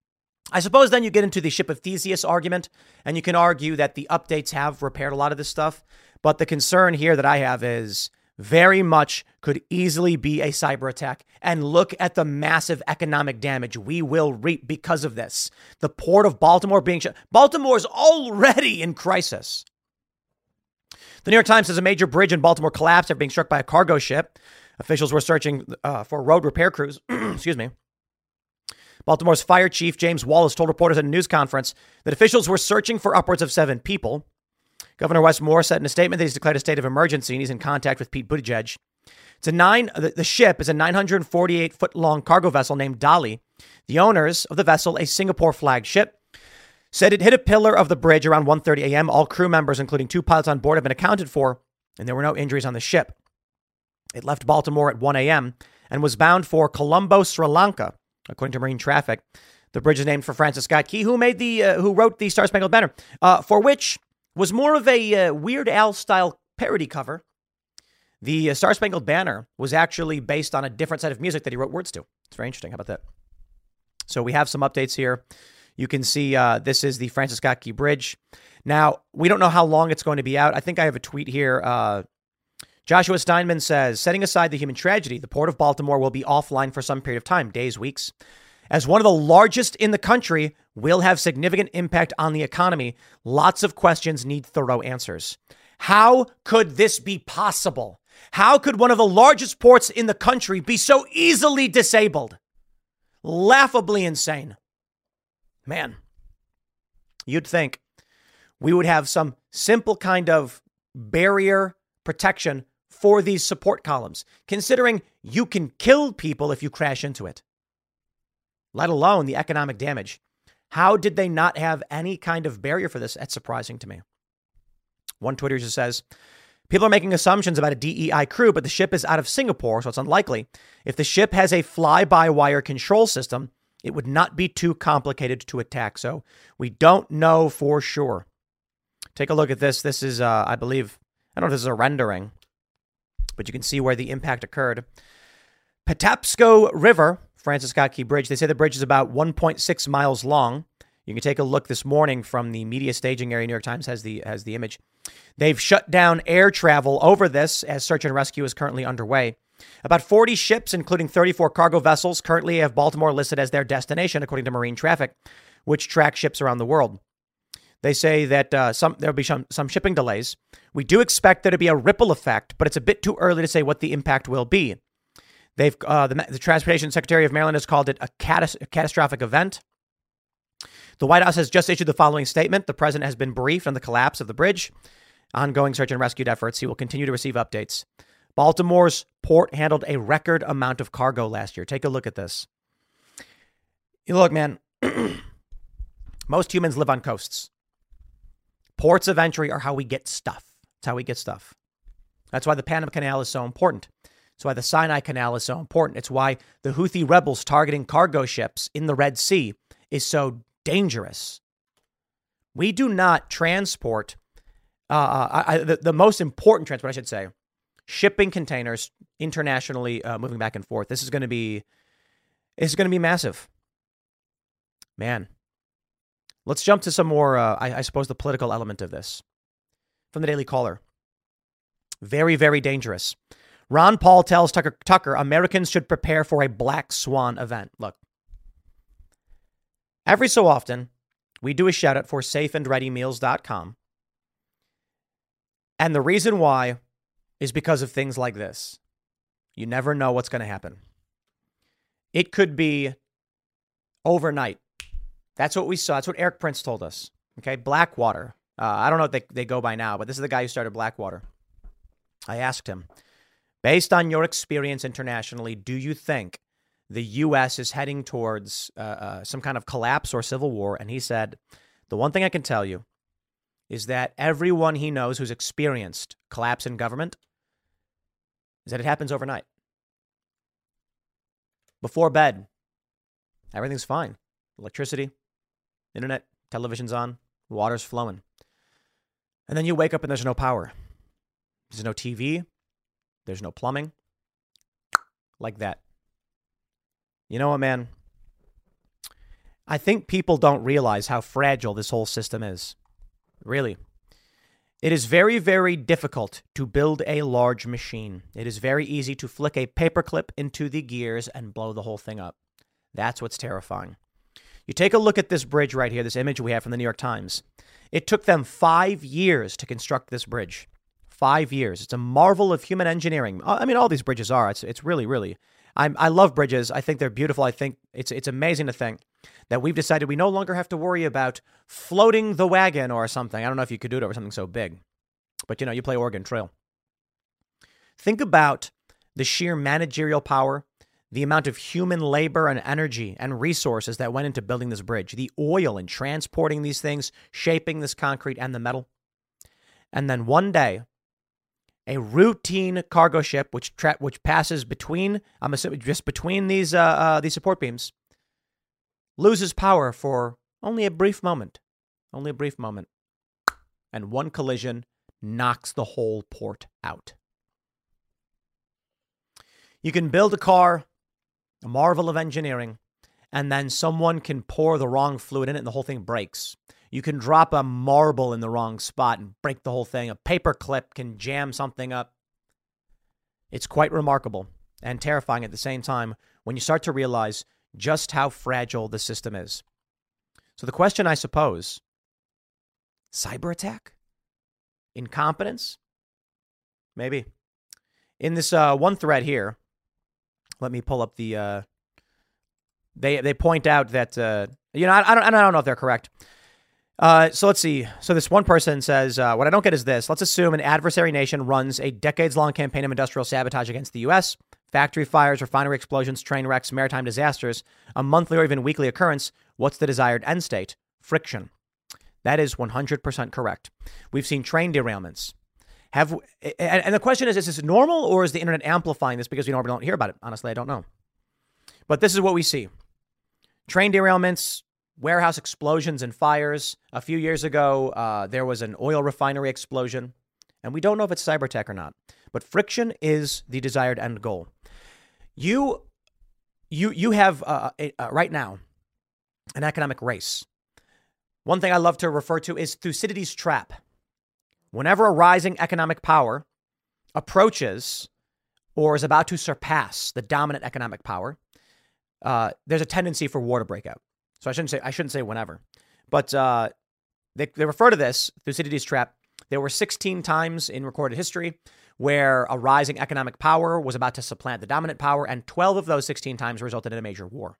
I suppose then you get into the ship of Theseus argument, and you can argue that the updates have repaired a lot of this stuff, but the concern here that I have is very much could easily be a cyber attack. And look at the massive economic damage we will reap because of this. The port of Baltimore being shut. Baltimore is already in crisis. The New York Times says a major bridge in Baltimore collapsed after being struck by a cargo ship. Officials were searching uh, for road repair crews. Excuse me. Baltimore's fire chief, James Wallace, told reporters at a news conference that officials were searching for upwards of seven people. Governor Wes Moore said in a statement that he's declared a state of emergency and he's in contact with Pete Buttigieg. It's a nine. The, the ship is a nine hundred forty-eight foot long cargo vessel named Dolly. The owners of the vessel, a Singapore flagged ship, said it hit a pillar of the bridge around one thirty a.m. All crew members, including two pilots on board, have been accounted for, and there were no injuries on the ship. It left Baltimore at one a.m. and was bound for Colombo, Sri Lanka, according to Marine Traffic. The bridge is named for Francis Scott Key, who made the uh, who wrote the Star Spangled Banner, uh, for which was more of a uh, Weird Al style parody cover. The uh, Star Spangled Banner was actually based on a different set of music that he wrote words to. It's very interesting. How about that? So we have some updates here. You can see uh, this is the Francis Scott Key Bridge. Now, we don't know how long it's going to be out. I think I have a tweet here. Uh, Joshua Steinman says, setting aside the human tragedy, the Port of Baltimore will be offline for some period of time, days, weeks. As one of the largest in the country, will have significant impact on the economy. Lots of questions need thorough answers. How could this be possible? How could one of the largest ports in the country be so easily disabled? Laughably insane. Man, you'd think we would have some simple kind of barrier protection for these support columns, considering you can kill people if you crash into it, let alone the economic damage. How did they not have any kind of barrier for this? That's surprising to me. One Twitter user says, people are making assumptions about a D E I crew, but the ship is out of Singapore, so it's unlikely. If the ship has a fly-by-wire control system, it would not be too complicated to attack. So we don't know for sure. Take a look at this. This is, uh, I believe, I don't know if this is a rendering, but you can see where the impact occurred. Patapsco River, Francis Scott Key Bridge. They say the bridge is about one point six miles long. You can take a look this morning from the media staging area. New York Times has the has the image. They've shut down air travel over this as search and rescue is currently underway. About forty ships, including thirty-four cargo vessels, currently have Baltimore listed as their destination, according to Marine Traffic, which tracks ships around the world. They say that uh, some there'll be some, some shipping delays. We do expect there to be a ripple effect, but it's a bit too early to say what the impact will be. They've uh, the, the Transportation Secretary of Maryland has called it a, catas- a catastrophic event. The White House has just issued the following statement. The president has been briefed on the collapse of the bridge. Ongoing search and rescue efforts. He will continue to receive updates. Baltimore's port handled a record amount of cargo last year. Take a look at this. You look, man, most humans live on coasts. Ports of entry are how we get stuff. It's how we get stuff. That's why the Panama Canal is so important. It's why the Sinai Canal is so important. It's why the Houthi rebels targeting cargo ships in the Red Sea is so dangerous. We do not transport, uh, I, the, the most important transport, I should say, shipping containers internationally, uh, moving back and forth. This is going to be, this is going to be massive. Man, let's jump to some more, uh, I, I suppose, the political element of this. From the Daily Caller. Very, very dangerous. Ron Paul tells Tucker, Tucker Americans should prepare for a black swan event. Look, every so often, we do a shout out for safe and ready meals dot com. And the reason why is because of things like this. You never know what's going to happen. It could be overnight. That's what we saw. That's what Eric Prince told us. Okay, Blackwater. Uh, I don't know what they, they go by now, but this is the guy who started Blackwater. I asked him, based on your experience internationally, do you think the U S is heading towards uh, uh, some kind of collapse or civil war? And he said, the one thing I can tell you is that everyone he knows who's experienced collapse in government is that it happens overnight. Before bed, everything's fine. Electricity, internet, television's on, water's flowing. And then you wake up and there's no power. There's no T V. There's no plumbing. Like that. You know what, man? I think people don't realize how fragile this whole system is. Really. It is very, very difficult to build a large machine. It is very easy to flick a paperclip into the gears and blow the whole thing up. That's what's terrifying. You take a look at this bridge right here, this image we have from the New York Times. It took them five years to construct this bridge. Five years. It's a marvel of human engineering. I mean, all these bridges are. It's it's really, really. I I love bridges. I think they're beautiful. I think it's it's amazing to think that we've decided we no longer have to worry about floating the wagon or something. I don't know if you could do it over something so big, but you know, you play Oregon Trail. Think about the sheer managerial power, the amount of human labor and energy and resources that went into building this bridge, the oil and transporting these things, shaping this concrete and the metal. And then one day, a routine cargo ship, which tra- which passes between, I'm assuming just between these uh, uh, these support beams, loses power for only a brief moment, only a brief moment, and one collision knocks the whole port out. You can build a car, a marvel of engineering, and then someone can pour the wrong fluid in it, and the whole thing breaks. You can drop a marble in the wrong spot and break the whole thing. A paper clip can jam something up. It's quite remarkable and terrifying at the same time when you start to realize just how fragile the system is. So the question, I suppose, cyber attack? Incompetence? Maybe. In this uh, one thread here, let me pull up the. Uh, they they point out that uh, you know I, I don't I don't know if they're correct. Uh, so let's see. So this one person says, uh, what I don't get is this. Let's assume an adversary nation runs a decades-long campaign of industrial sabotage against the U S. Factory fires, refinery explosions, train wrecks, maritime disasters, a monthly or even weekly occurrence. What's the desired end state? Friction. That is one hundred percent correct. We've seen train derailments. Have and the question is, is this normal or is the internet amplifying this because we normally don't hear about it? Honestly, I don't know. But this is what we see. Train derailments, warehouse explosions and fires. A few years ago, uh, there was an oil refinery explosion. And we don't know if it's cyber attack or not. But friction is the desired end goal. You, you, you have uh, a, uh, right now an economic race. One thing I love to refer to is Thucydides' trap. Whenever a rising economic power approaches or is about to surpass the dominant economic power, uh, there's a tendency for war to break out. So I shouldn't say I shouldn't say whenever, but uh, they they refer to this Thucydides' trap. There were sixteen times in recorded history where a rising economic power was about to supplant the dominant power, and twelve of those sixteen times resulted in a major war.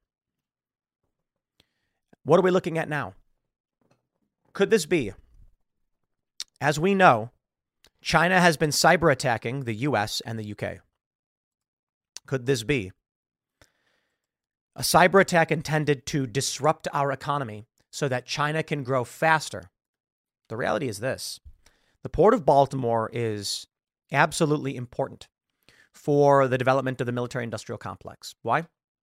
What are we looking at now? Could this be? As we know, China has been cyber attacking the U S and the U K. Could this be a cyber attack intended to disrupt our economy so that China can grow faster? The reality is this. The Port of Baltimore is absolutely important for the development of the military-industrial complex. Why?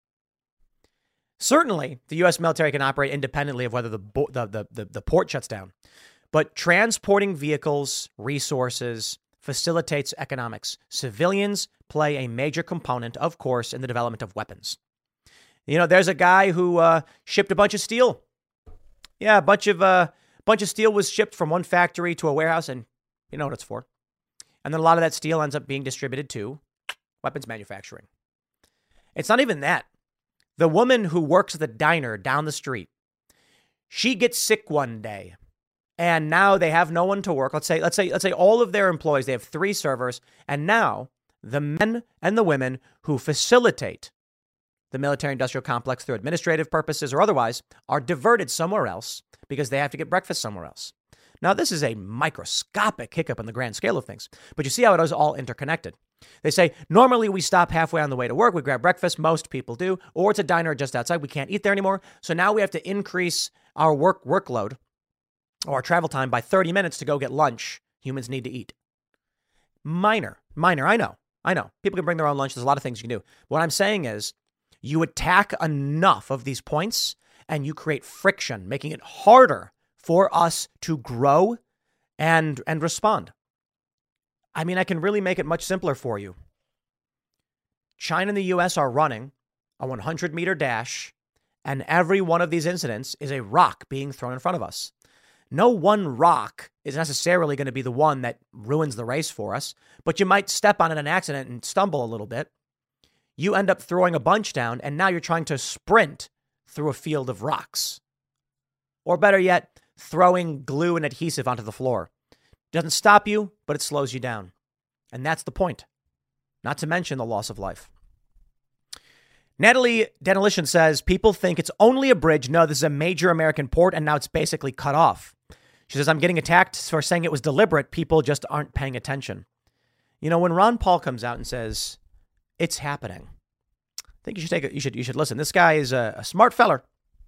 Certainly, the U S military can operate independently of whether the, the, the, the, the port shuts down. But transporting vehicles, resources, facilitates economics. Civilians play a major component, of course, in the development of weapons. You know, there's a guy who uh, shipped a bunch of steel. Yeah, a bunch of uh, bunch of steel was shipped from one factory to a warehouse, and you know what it's for. And then a lot of that steel ends up being distributed to weapons manufacturing. It's not even that. The woman who works at the diner down the street, she gets sick one day, and now they have no one to work. Let's say, let's say, let's say all of their employees, they have three servers, and now the men and the women who facilitate the military-industrial complex through administrative purposes or otherwise are diverted somewhere else because they have to get breakfast somewhere else. Now, this is a microscopic hiccup in the grand scale of things, but you see how it is all interconnected. They say, normally we stop halfway on the way to work, we grab breakfast, most people do, or it's a diner just outside, we can't eat there anymore, so now we have to increase our work workload or our travel time by thirty minutes to go get lunch. Humans need to eat. Minor, minor, I know, I know. People can bring their own lunch, there's a lot of things you can do. What I'm saying is, you attack enough of these points and you create friction, making it harder for us to grow and, and respond. I mean, I can really make it much simpler for you. China and the U S are running a one hundred meter dash, and every one of these incidents is a rock being thrown in front of us. No one rock is necessarily going to be the one that ruins the race for us, but you might step on it in an accident and stumble a little bit. You end up throwing a bunch down, and now you're trying to sprint through a field of rocks. Or better yet, throwing glue and adhesive onto the floor. It doesn't stop you, but it slows you down. And that's the point. Not to mention the loss of life. Natalie Denalishan says, people think it's only a bridge. No, this is a major American port, and now it's basically cut off. She says, I'm getting attacked for saying it was deliberate. People just aren't paying attention. You know, when Ron Paul comes out and says, it's happening, I think you should take it. You should, you should listen. This guy is a, a smart feller.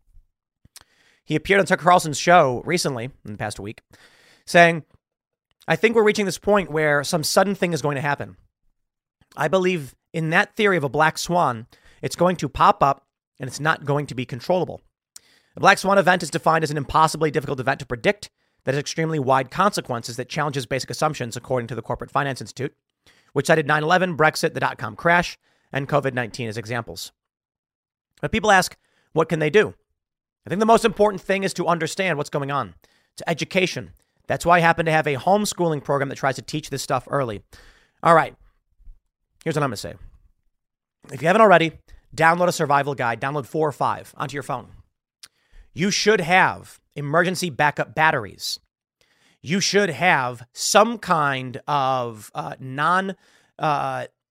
He appeared on Tucker Carlson's show recently in the past week saying, I think we're reaching this point where some sudden thing is going to happen. I believe in that theory of a black swan, it's going to pop up and it's not going to be controllable. A black swan event is defined as an impossibly difficult event to predict that has extremely wide consequences that challenges basic assumptions, according to the Corporate Finance Institute, which cited nine eleven, Brexit, the dot-com crash, and covid nineteen as examples. But people ask, what can they do? I think the most important thing is to understand what's going on. It's education. That's why I happen to have a homeschooling program that tries to teach this stuff early. All right. Here's what I'm going to say. If you haven't already, download a survival guide, download four or five onto your phone. You should have emergency backup batteries. You should have some kind of uh, non, uh,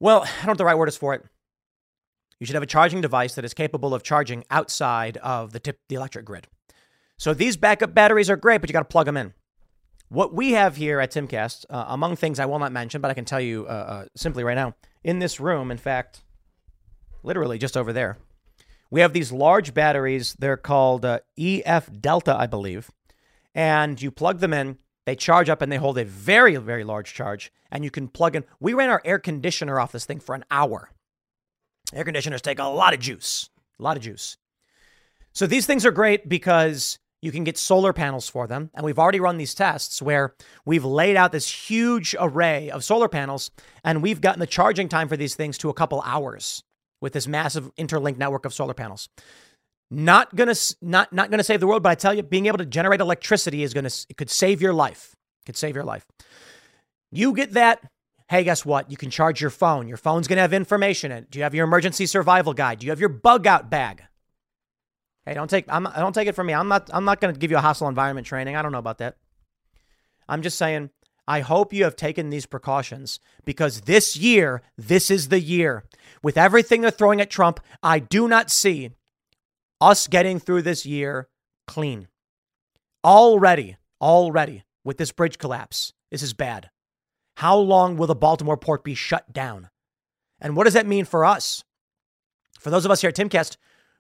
Well, I don't know what the right word is for it. You should have a charging device that is capable of charging outside of the, tip, the electric grid. So these backup batteries are great, but you got to plug them in. What we have here at Timcast, uh, among things I will not mention, but I can tell you uh, uh, simply right now, in this room, in fact, literally just over there, we have these large batteries. They're called uh, E F Delta, I believe. And you plug them in, they charge up, and they hold a very, very large charge. And you can plug in. We ran our air conditioner off this thing for an hour. Air conditioners take a lot of juice, a lot of juice. So these things are great because you can get solar panels for them. And we've already run these tests where we've laid out this huge array of solar panels, and we've gotten the charging time for these things to a couple hours with this massive interlinked network of solar panels. Not gonna not not gonna save the world, but I tell you, being able to generate electricity is gonna it could save your life. It could save your life. You get that. Hey, guess what? You can charge your phone. Your phone's gonna have information in it. Do you have your emergency survival guide? Do you have your bug out bag? Hey, don't take I'm don't take it from me. I'm not I'm not gonna give you a hostile environment training. I don't know about that. I'm just saying, I hope you have taken these precautions because this year, this is the year. With everything they're throwing at Trump, I do not see us getting through this year clean. Already, already, with this bridge collapse, this is bad. How long will the Baltimore port be shut down? And what does that mean for us? For those of us here at Timcast,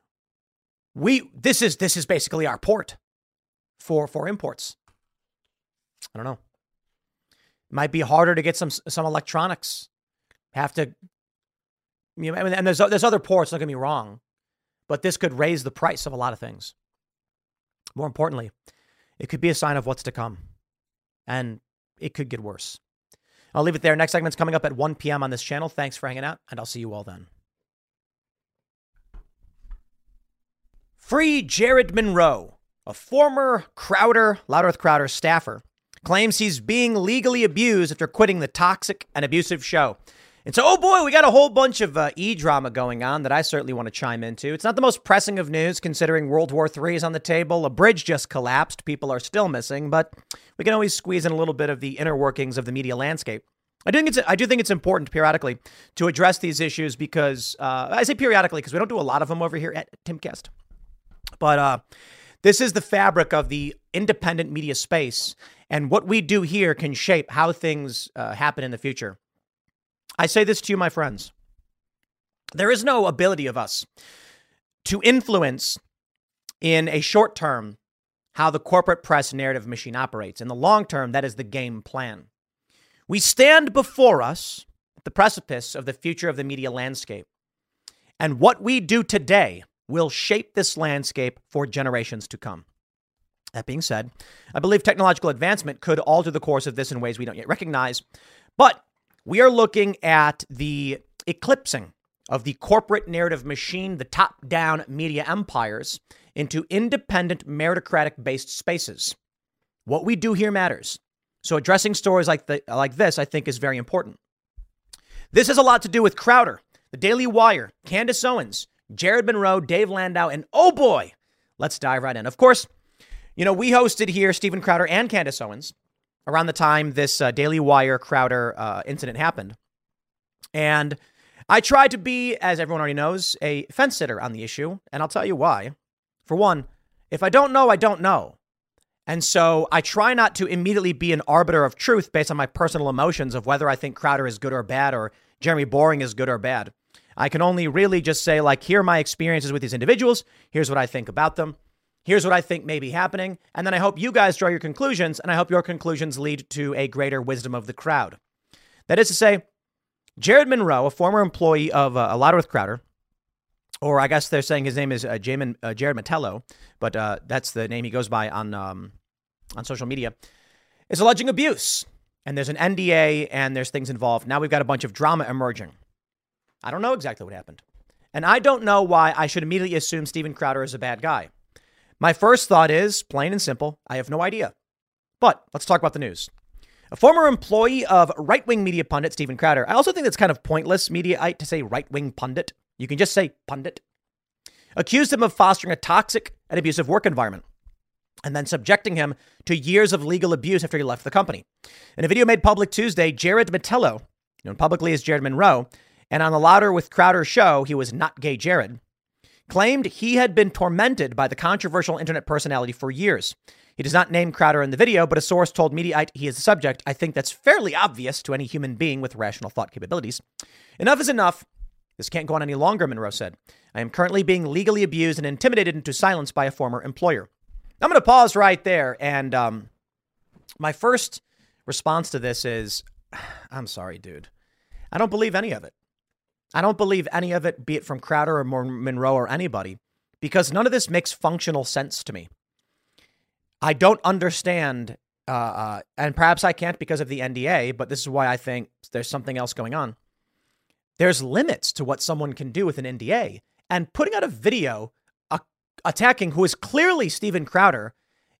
we this is this is basically our port for, for imports. I don't know. Might be harder to get some some electronics. Have to, you know, and there's there's other ports. Don't get me wrong, but this could raise the price of a lot of things. More importantly, it could be a sign of what's to come, and it could get worse. I'll leave it there. Next segment's coming up at one p.m. on this channel. Thanks for hanging out, and I'll see you all then. Free Jared Monroe, a former Crowder, Loud Earth Crowder staffer, claims he's being legally abused after quitting the toxic and abusive show. And so, oh boy, we got a whole bunch of uh, e-drama going on that I certainly want to chime into. It's not the most pressing of news considering World War Three is on the table. A bridge just collapsed. People are still missing, but we can always squeeze in a little bit of the inner workings of the media landscape. I do think it's I do think it's important periodically to address these issues because uh, I say periodically because we don't do a lot of them over here at Timcast. But uh, this is the fabric of the independent media space, and what we do here can shape how things uh, happen in the future. I say this to you, my friends. There is no ability of us to influence in a short term how the corporate press narrative machine operates. In the long term, that is the game plan. We stand before us at the precipice of the future of the media landscape. And what we do today will shape this landscape for generations to come. That being said, I believe technological advancement could alter the course of this in ways we don't yet recognize. But we are looking at the eclipsing of the corporate narrative machine, the top-down media empires, into independent meritocratic-based spaces. What we do here matters. So addressing stories like the, like this, I think, is very important. This has a lot to do with Crowder, the Daily Wire, Candace Owens, Jared Monroe, Dave Landau, and oh boy, let's dive right in. Of course, you know, we hosted here Steven Crowder and Candace Owens around the time this uh, Daily Wire Crowder uh, incident happened. And I tried to be, as everyone already knows, a fence sitter on the issue. And I'll tell you why. For one, if I don't know, I don't know. And so I try not to immediately be an arbiter of truth based on my personal emotions of whether I think Crowder is good or bad or Jeremy Boring is good or bad. I can only really just say, like, here are my experiences with these individuals. Here's what I think about them. Here's what I think may be happening. And then I hope you guys draw your conclusions, and I hope your conclusions lead to a greater wisdom of the crowd. That is to say, Jared Monroe, a former employee of uh, Loud Earth Crowder, or I guess they're saying his name is uh, Jamin, uh, Jared Mettello, but uh, that's the name he goes by on um, on social media, is alleging abuse. And there's an N D A and there's things involved. Now we've got a bunch of drama emerging. I don't know exactly what happened. And I don't know why I should immediately assume Steven Crowder is a bad guy. My first thought is, plain and simple, I have no idea. But let's talk about the news. A former employee of right-wing media pundit Steven Crowder. I also think that's kind of pointless, Mediaite, to say right-wing pundit. You can just say pundit. Accused him of fostering a toxic and abusive work environment and then subjecting him to years of legal abuse after he left the company. In a video made public Tuesday, Jared Mettello, known publicly as Jared Monroe, and on the Louder with Crowder show, he was not gay Jared, claimed he had been tormented by the controversial internet personality for years. He does not name Crowder in the video, but a source told Mediaite he is the subject. I think that's fairly obvious to any human being with rational thought capabilities. Enough is enough. This can't go on any longer, Monroe said. I am currently being legally abused and intimidated into silence by a former employer. I'm going to pause right there. And um, my first response to this is, I'm sorry, dude. I don't believe any of it. I don't believe any of it, be it from Crowder or Monroe or anybody, because none of this makes functional sense to me. I don't understand, uh, uh, and perhaps I can't because of the N D A, but this is why I think there's something else going on. There's limits to what someone can do with an N D A, and putting out a video uh, attacking who is clearly Steven Crowder,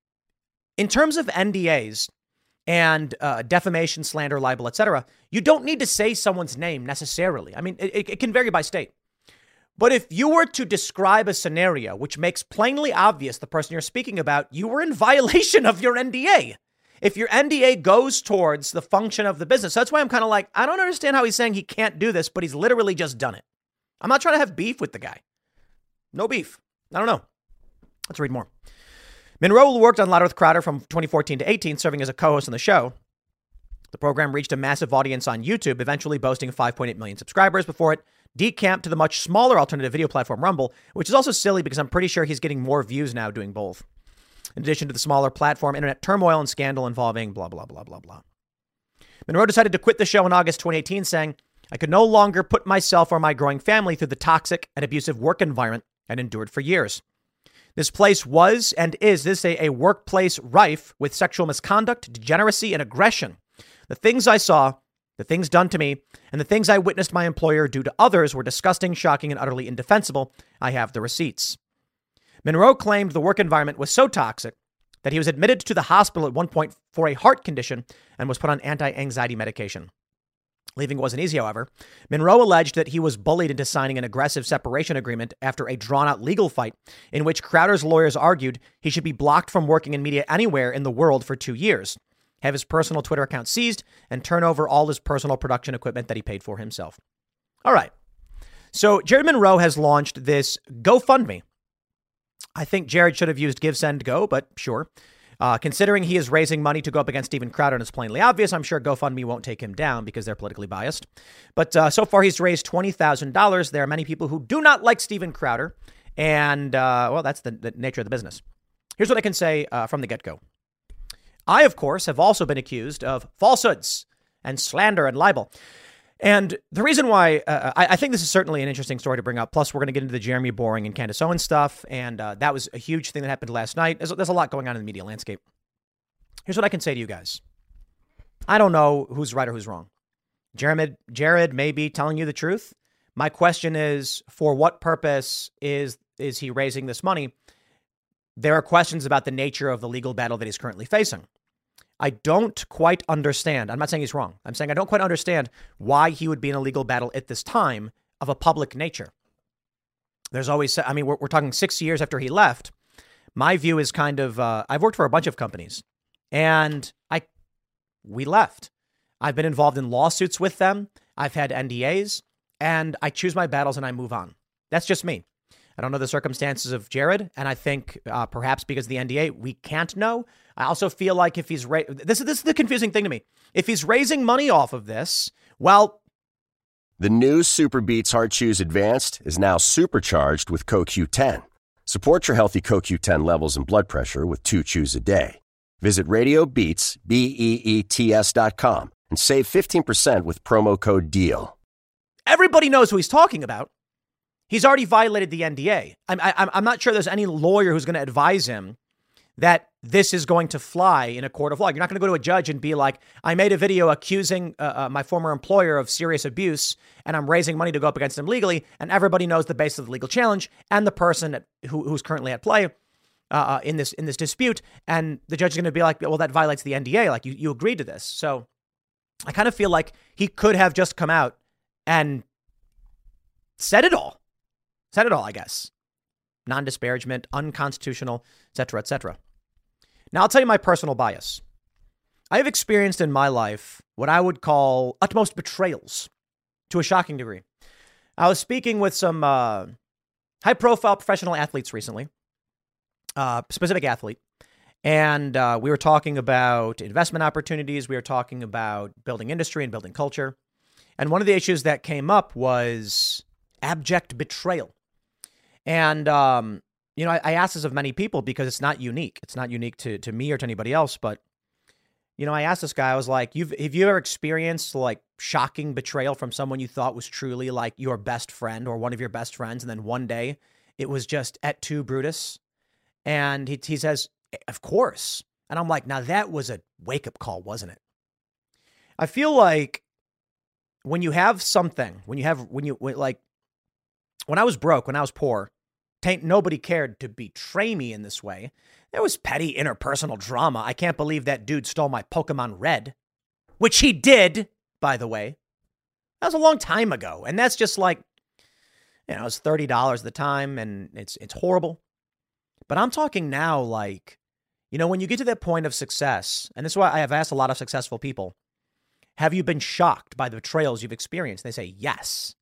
in terms of N D As and uh, defamation, slander, libel, et cetera, you don't need to say someone's name necessarily. I mean, it, it can vary by state. But if you were to describe a scenario which makes plainly obvious the person you're speaking about, you were in violation of your N D A. If your N D A goes towards the function of the business. So that's why I'm kind of like, I don't understand how he's saying he can't do this, but he's literally just done it. I'm not trying to have beef with the guy. No beef. I don't know. Let's read more. Monroe worked on Louder with Crowder from twenty fourteen to eighteen, serving as a co-host on the show. The program reached a massive audience on YouTube, eventually boasting five point eight million subscribers before it decamped to the much smaller alternative video platform Rumble, which is also silly because I'm pretty sure he's getting more views now doing both. In addition to the smaller platform, internet turmoil and scandal involving blah, blah, blah, blah, blah. Monroe decided to quit the show in August twenty eighteen, saying, I could no longer put myself or my growing family through the toxic and abusive work environment I'd endured for years. This place was and is this a, a workplace rife with sexual misconduct, degeneracy, and aggression. The things I saw, the things done to me, and the things I witnessed my employer do to others were disgusting, shocking, and utterly indefensible. I have the receipts. Monroe claimed the work environment was so toxic that he was admitted to the hospital at one point for a heart condition and was put on anti-anxiety medication. Leaving wasn't easy, however. Monroe alleged that he was bullied into signing an aggressive separation agreement after a drawn-out legal fight in which Crowder's lawyers argued he should be blocked from working in media anywhere in the world for two years, have his personal Twitter account seized, and turn over all his personal production equipment that he paid for himself. All right. So Jared Monroe has launched this GoFundMe. I think Jared should have used Give, Send, Go, but sure. Uh, considering he is raising money to go up against Steven Crowder and it's plainly obvious, I'm sure GoFundMe won't take him down because they're politically biased. But uh, so far, he's raised twenty thousand dollars. There are many people who do not like Steven Crowder. And, uh, well, that's the, the nature of the business. Here's what I can say uh, from the get-go. I, of course, have also been accused of falsehoods and slander and libel. And the reason why uh, I, I think this is certainly an interesting story to bring up. Plus, we're going to get into the Jeremy Boring and Candace Owens stuff. And uh, that was a huge thing that happened last night. There's, there's a lot going on in the media landscape. Here's what I can say to you guys. I don't know who's right or who's wrong. Jared, Jared may be telling you the truth. My question is, for what purpose is, is he raising this money? There are questions about the nature of the legal battle that he's currently facing. I don't quite understand. I'm not saying he's wrong. I'm saying I don't quite understand why he would be in a legal battle at this time of a public nature. There's always, I mean, we're, we're talking six years after he left. My view is kind of, uh, I've worked for a bunch of companies and I, we left. I've been involved in lawsuits with them. I've had N D As and I choose my battles and I move on. That's just me. I don't know the circumstances of Jared, and I think uh, perhaps because of the N D A, we can't know. I also feel like if he's ra- this is this is the confusing thing to me. If he's raising money off of this, well, the new Super Beats Heart Chews Advanced is now supercharged with Co Q ten. Support your healthy Co Q ten levels and blood pressure with two chews a day. Visit Radio Beats B E E T S dot com and save fifteen percent with promo code DEAL. Everybody knows who he's talking about. He's already violated the N D A. I'm, I'm, I'm not sure there's any lawyer who's going to advise him that this is going to fly in a court of law. You're not going to go to a judge and be like, I made a video accusing uh, uh, my former employer of serious abuse, and I'm raising money to go up against him legally, and everybody knows the basis of the legal challenge and the person at, who, who's currently at play uh, in this in this dispute, and the judge is going to be like, well, that violates the N D A. Like, you, you agreed to this. So I kind of feel like he could have just come out and said it all. Said it all, I guess. Non-disparagement, unconstitutional, et cetera, et cetera. Now, I'll tell you my personal bias. I have experienced in my life what I would call utmost betrayals to a shocking degree. I was speaking with some uh, high-profile professional athletes recently, uh, specific athlete, and uh, we were talking about investment opportunities. We were talking about building industry and building culture. And one of the issues that came up was abject betrayal. And, um, you know, I, I asked this of many people because it's not unique. It's not unique to, to me or to anybody else. But, you know, I asked this guy, I was like, You've, have you ever experienced like shocking betrayal from someone you thought was truly like your best friend or one of your best friends? And then one day it was just et tu Brutus. And he, he says, of course. And I'm like, now that was a wake up call, wasn't it? I feel like when you have something, when you have, when you when, like, when I was broke, when I was poor, tain't nobody cared to betray me in this way. There was petty interpersonal drama. I can't believe that dude stole my Pokemon Red, which he did, by the way. That was a long time ago. And that's just like, you know, it was thirty dollars at the time and it's, it's horrible. But I'm talking now like, you know, when you get to that point of success, and this is why I have asked a lot of successful people, have you been shocked by the betrayals you've experienced? And they say, yes.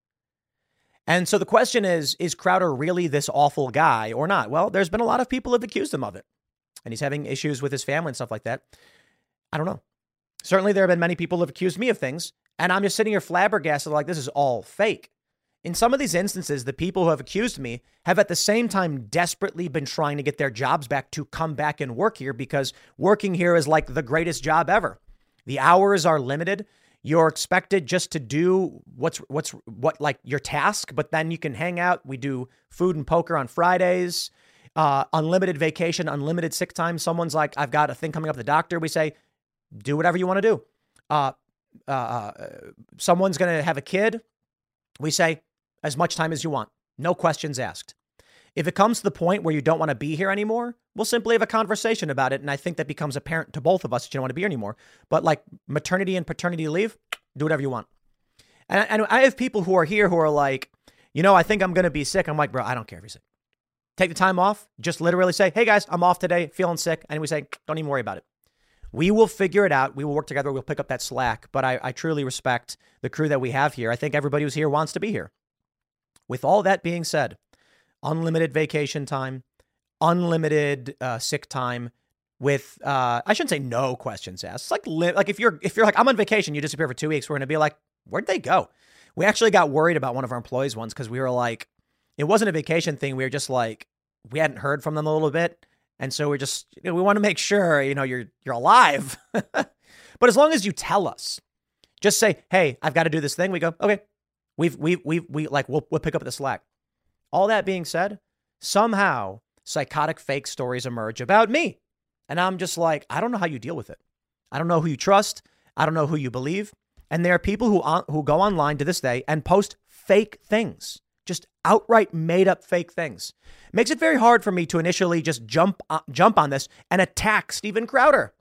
And so the question is, is Crowder really this awful guy or not? Well, there's been a lot of people who have accused him of it. And he's having issues with his family and stuff like that. I don't know. Certainly there have been many people who have accused me of things. And I'm just sitting here flabbergasted like this is all fake. In some of these instances, the people who have accused me have at the same time desperately been trying to get their jobs back to come back and work here because working here is like the greatest job ever. The hours are limited. You're expected just to do what's what's what like your task, but then you can hang out. We do food and poker on Fridays, uh, unlimited vacation, unlimited sick time. Someone's like, I've got a thing coming up with the doctor. We say, do whatever you want to do. Uh, uh, someone's going to have a kid. We say, as much time as you want. No questions asked. If it comes to the point where you don't want to be here anymore, we'll simply have a conversation about it. And I think that becomes apparent to both of us that you don't want to be here anymore. But like maternity and paternity leave, do whatever you want. And, and I have people who are here who are like, you know, I think I'm going to be sick. I'm like, bro, I don't care if you're sick. Take the time off. Just literally say, hey guys, I'm off today, feeling sick. And we say, don't even worry about it. We will figure it out. We will work together. We'll pick up that slack. But I, I truly respect the crew that we have here. I think everybody who's here wants to be here. With all that being said, unlimited vacation time, unlimited uh, sick time with, uh, I shouldn't say no questions asked. It's like, li- like if you're, if you're like, I'm on vacation, you disappear for two weeks. We're going to be like, where'd they go? We actually got worried about one of our employees once because we were like, it wasn't a vacation thing. We were just like, we hadn't heard from them a little bit. And so we're just, you know, we want to make sure, you know, you're, you're alive. But as long as you tell us, just say, hey, I've got to do this thing. We go, okay, we've, we've, we've, we like, we'll, we'll pick up the slack. All that being said, somehow psychotic fake stories emerge about me. And I'm just like, I don't know how you deal with it. I don't know who you trust. I don't know who you believe. And there are people who on, who go online to this day and post fake things, just outright made up fake things. Makes it very hard for me to initially just jump uh, jump on this and attack Steven Crowder.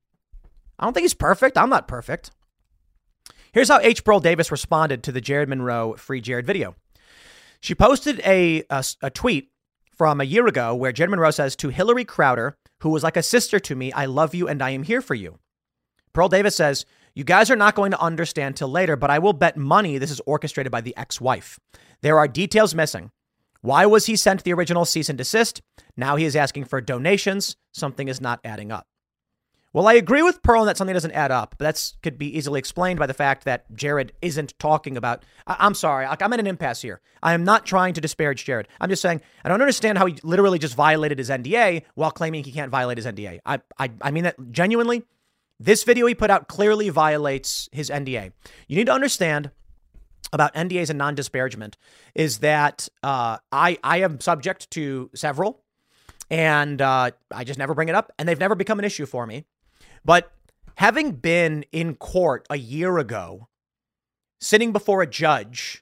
I don't think he's perfect. I'm not perfect. Here's how H. Pearl Davis responded to the Jared Monroe Free Jared video. She posted a, a, a tweet from a year ago where Jared Monroe says, to Hillary Crowder, who was like a sister to me, I love you and I am here for you. Pearl Davis says, you guys are not going to understand till later, but I will bet money this is orchestrated by the ex-wife. There are details missing. Why was he sent the original cease and desist? Now he is asking for donations. Something is not adding up. Well, I agree with Pearl that something doesn't add up, but that could be easily explained by the fact that Jared isn't talking about. I- I'm sorry. I'm at an impasse here. I am not trying to disparage Jared. I'm just saying I don't understand how he literally just violated his N D A while claiming he can't violate his N D A. I I, I mean that genuinely. This video he put out clearly violates his N D A. You need to understand about N D As and non-disparagement is that uh, I I am subject to several, and uh, I just never bring it up, and they've never become an issue for me. But having been in court a year ago, sitting before a judge,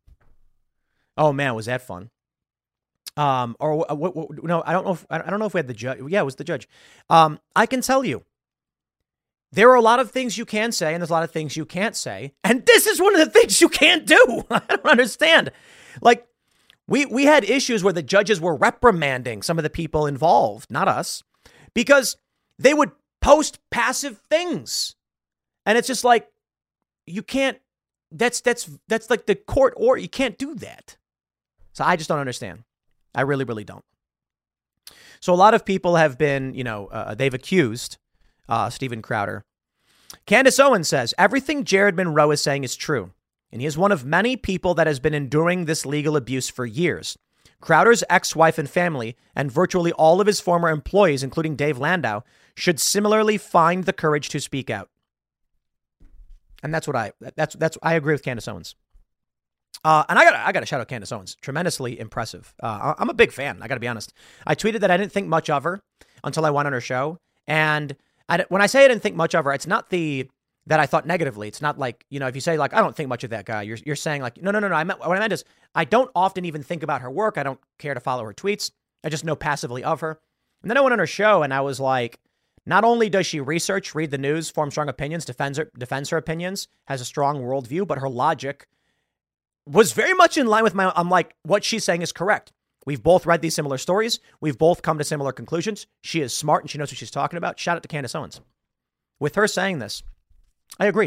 oh man, was that fun? Um, or uh, w- w- no, I don't know. If, I don't know if we had the judge. Yeah, it was the judge. Um, I can tell you, there are a lot of things you can say, and there's a lot of things you can't say, and this is one of the things you can't do. I don't understand. Like, we we had issues where the judges were reprimanding some of the people involved, not us, because they would post passive things. And it's just like, you can't that's that's that's like the court order. You can't do that. So I just don't understand. I really, really don't. So a lot of people have been, you know, uh, they've accused uh, Steven Crowder. Candace Owens says, everything Jared Monroe is saying is true, and he is one of many people that has been enduring this legal abuse for years. Crowder's ex-wife and family, and virtually all of his former employees, including Dave Landau, should similarly find the courage to speak out. And that's what I, that's, that's, I agree with Candace Owens. Uh, and I got I got to shout out Candace Owens. Tremendously impressive. Uh, I'm a big fan. I got to be honest. I tweeted that I didn't think much of her until I went on her show. And I, when I say I didn't think much of her, it's not the that I thought negatively. It's not like, you know, if you say like, I don't think much of that guy, you're you're saying like, no, no, no, no. I meant, what I meant is I don't often even think about her work. I don't care to follow her tweets. I just know passively of her. And then I went on her show and I was like, not only does she research, read the news, form strong opinions, defends her, defends her opinions, has a strong worldview, but her logic was very much in line with my, I'm like, what she's saying is correct. We've both read these similar stories. We've both come to similar conclusions. She is smart and she knows what she's talking about. Shout out to Candace Owens. With her saying this, I agree.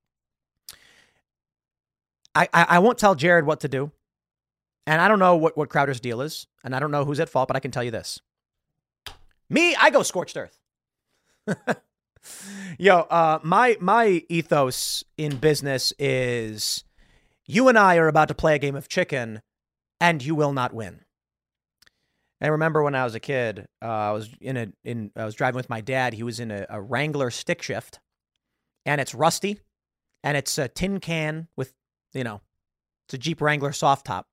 I, I, I won't tell Jared what to do. And I don't know what, what Crowder's deal is. And I don't know who's at fault, but I can tell you this. Me, I go scorched earth. Yo, uh, my my ethos in business is you and I are about to play a game of chicken and you will not win. And I remember when I was a kid, uh, I was in a in I was driving with my dad. He was in a, a Wrangler stick shift, and it's rusty, and it's a tin can with, you know, it's a Jeep Wrangler soft top.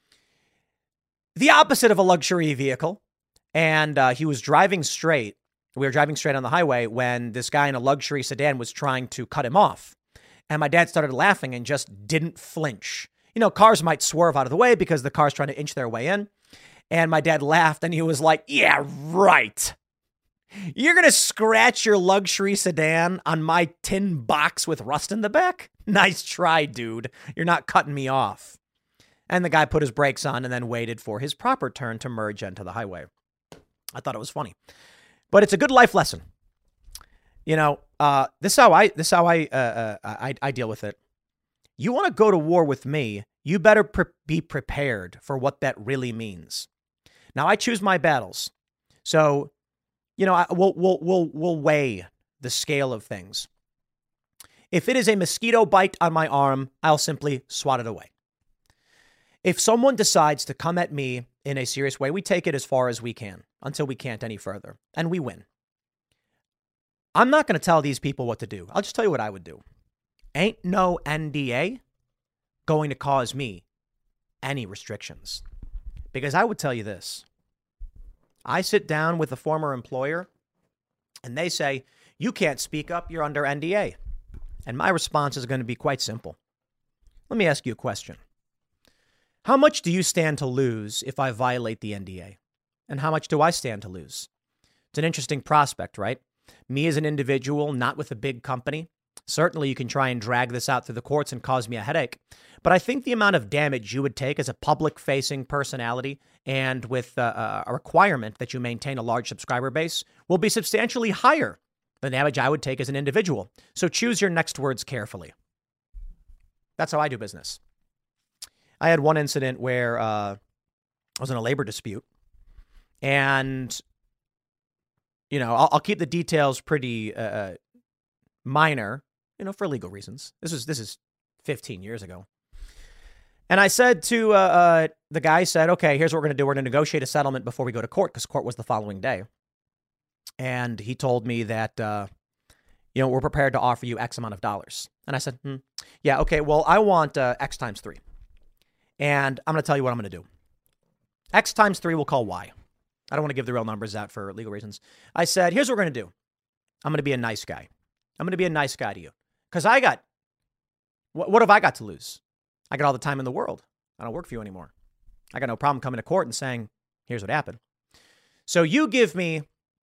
The opposite of a luxury vehicle. And uh, he was driving straight. We were driving straight on the highway when this guy in a luxury sedan was trying to cut him off. And my dad started laughing and just didn't flinch. You know, cars might swerve out of the way because the car's trying to inch their way in. And my dad laughed and he was like, yeah, right. You're going to scratch your luxury sedan on my tin box with rust in the back? Nice try, dude. You're not cutting me off. And the guy put his brakes on and then waited for his proper turn to merge into the highway. I thought it was funny, but it's a good life lesson. You know, uh, this is how I, this is how I, uh, uh, I, I deal with it. You want to go to war with me, you better pre- be prepared for what that really means. Now I choose my battles. So, you know, I, we'll, we'll, we'll, we'll weigh the scale of things. If it is a mosquito bite on my arm, I'll simply swat it away. If someone decides to come at me in a serious way, we take it as far as we can until we can't any further, and we win. I'm not going to tell these people what to do. I'll just tell you what I would do. Ain't no N D A going to cause me any restrictions. Because I would tell you this. I sit down with a former employer, and they say, you can't speak up, you're under N D A. And my response is going to be quite simple. Let me ask you a question. How much do you stand to lose if I violate the N D A? And how much do I stand to lose? It's an interesting prospect, right? Me as an individual, not with a big company. Certainly you can try and drag this out through the courts and cause me a headache. But I think the amount of damage you would take as a public-facing personality and with uh, a requirement that you maintain a large subscriber base will be substantially higher than the damage I would take as an individual. So choose your next words carefully. That's how I do business. I had one incident where uh, I was in a labor dispute, and, you know, I'll, I'll keep the details pretty uh, minor, you know, for legal reasons. This is this is fifteen years ago. And I said to uh, uh, the guy said, okay, here's what we're going to do. We're going to negotiate a settlement before we go to court, because court was the following day. And he told me that, uh, you know, we're prepared to offer you X amount of dollars. And I said, hmm, yeah, okay, well, I want uh, X times three. And I'm going to tell you what I'm going to do. X times three will call Y. I don't want to give the real numbers out for legal reasons. I said, here's what we're going to do. I'm going to be a nice guy. I'm going to be a nice guy to you. Because I got, what, what have I got to lose? I got all the time in the world. I don't work for you anymore. I got no problem coming to court and saying, here's what happened. So you give me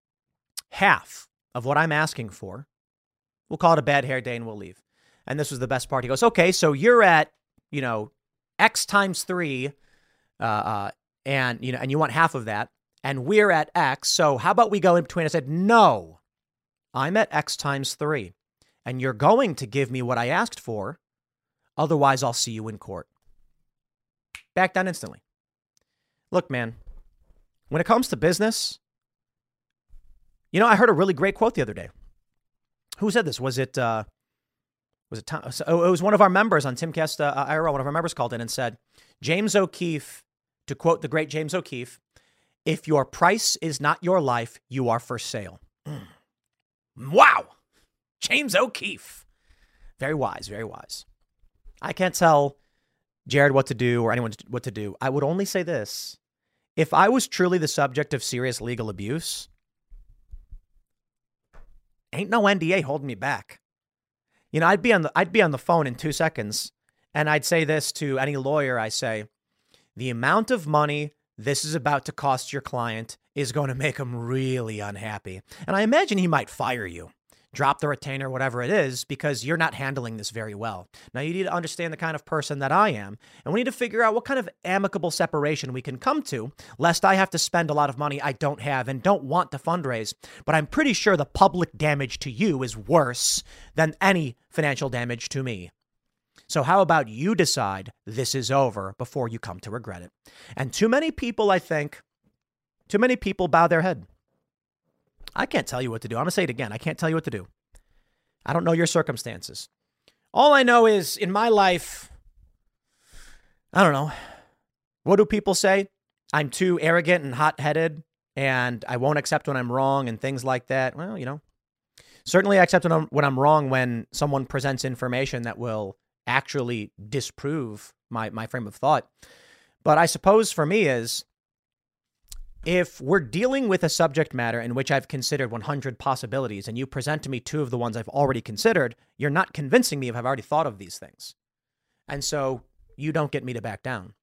half of what I'm asking for. We'll call it a bad hair day and we'll leave. And this was the best part. He goes, okay, so you're at, you know, X times three, uh, uh, and you know, and you want half of that, and we're at X. So how about we go in between? I said, no, I'm at X times three, and you're going to give me what I asked for. Otherwise, I'll see you in court. Back down instantly. Look, man, when it comes to business, you know, I heard a really great quote the other day. Who said this? Was it, uh, was it, Tom? Oh, it was one of our members on Timcast uh, I R L. One of our members called in and said, James O'Keefe, to quote the great James O'Keefe, if your price is not your life, you are for sale. Mm. Wow. James O'Keefe. Very wise, very wise. I can't tell Jared what to do or anyone what to do. I would only say this. If I was truly the subject of serious legal abuse, ain't no N D A holding me back. You know, I'd be on the I'd be on the phone in two seconds and I'd say this to any lawyer. I say, the amount of money this is about to cost your client is going to make him really unhappy. And I imagine he might fire you, drop the retainer, whatever it is, because you're not handling this very well. Now, you need to understand the kind of person that I am, and we need to figure out what kind of amicable separation we can come to, lest I have to spend a lot of money I don't have and don't want to fundraise. But I'm pretty sure the public damage to you is worse than any financial damage to me. So how about you decide this is over before you come to regret it? And too many people, I think, too many people bow their head. I can't tell you what to do. I'm going to say it again. I can't tell you what to do. I don't know your circumstances. All I know is in my life, I don't know. What do people say? I'm too arrogant and hot-headed and I won't accept when I'm wrong and things like that. Well, you know, certainly I accept when I'm, when I'm wrong when someone presents information that will actually disprove my, my frame of thought. But I suppose for me is, if we're dealing with a subject matter in which I've considered one hundred possibilities and you present to me two of the ones I've already considered, you're not convincing me if I've already thought of these things. And so you don't get me to back down.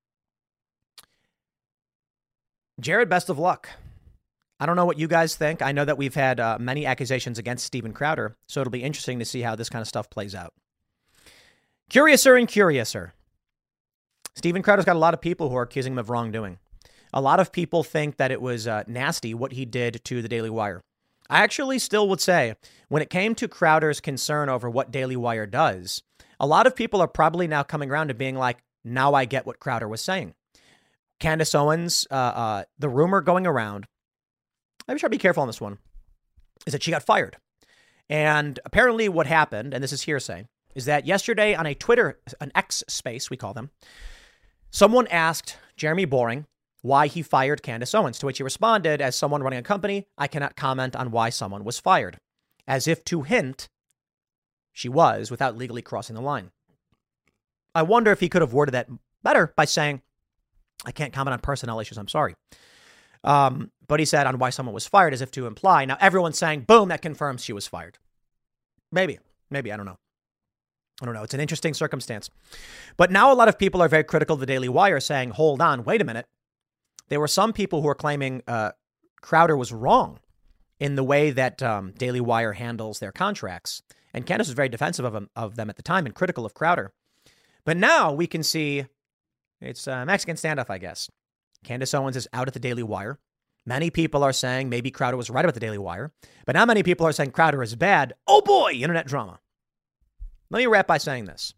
Jared, best of luck. I don't know what you guys think. I know that we've had uh, many accusations against Steven Crowder, so it'll be interesting to see how this kind of stuff plays out. Curiouser and curiouser. Steven Crowder's got a lot of people who are accusing him of wrongdoing. A lot of people think that it was uh, nasty what he did to the Daily Wire. I actually still would say, when it came to Crowder's concern over what Daily Wire does, a lot of people are probably now coming around to being like, now I get what Crowder was saying. Candace Owens, uh, uh, the rumor going around, I should be careful on this one, is that she got fired. And apparently what happened, and this is hearsay, is that yesterday on a Twitter, an X space, we call them, someone asked Jeremy Boring why he fired Candace Owens, to which he responded, as someone running a company, I cannot comment on why someone was fired, as if to hint she was without legally crossing the line. I wonder if he could have worded that better by saying, I can't comment on personnel issues, I'm sorry. Um, but he said on why someone was fired as if to imply. Now everyone's saying, boom, that confirms she was fired. Maybe, maybe, I don't know. I don't know. It's an interesting circumstance. But now a lot of people are very critical of the Daily Wire, saying, hold on, wait a minute. There were some people who were claiming uh, Crowder was wrong in the way that um, Daily Wire handles their contracts. And Candace was very defensive of them, of them at the time and critical of Crowder. But now we can see it's a Mexican standoff, I guess. Candace Owens is out at the Daily Wire. Many people are saying maybe Crowder was right about the Daily Wire. But now many people are saying Crowder is bad. Oh boy, internet drama. Let me wrap by saying this.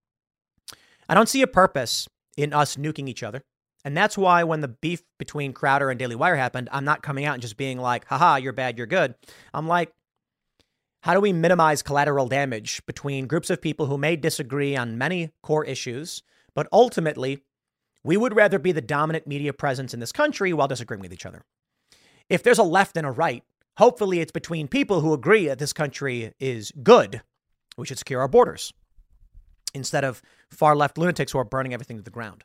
I don't see a purpose in us nuking each other. And that's why when the beef between Crowder and Daily Wire happened, I'm not coming out and just being like, haha, you're bad, you're good. I'm like, how do we minimize collateral damage between groups of people who may disagree on many core issues, but ultimately we would rather be the dominant media presence in this country while disagreeing with each other. If there's a left and a right, hopefully it's between people who agree that this country is good. We should secure our borders instead of far left lunatics who are burning everything to the ground.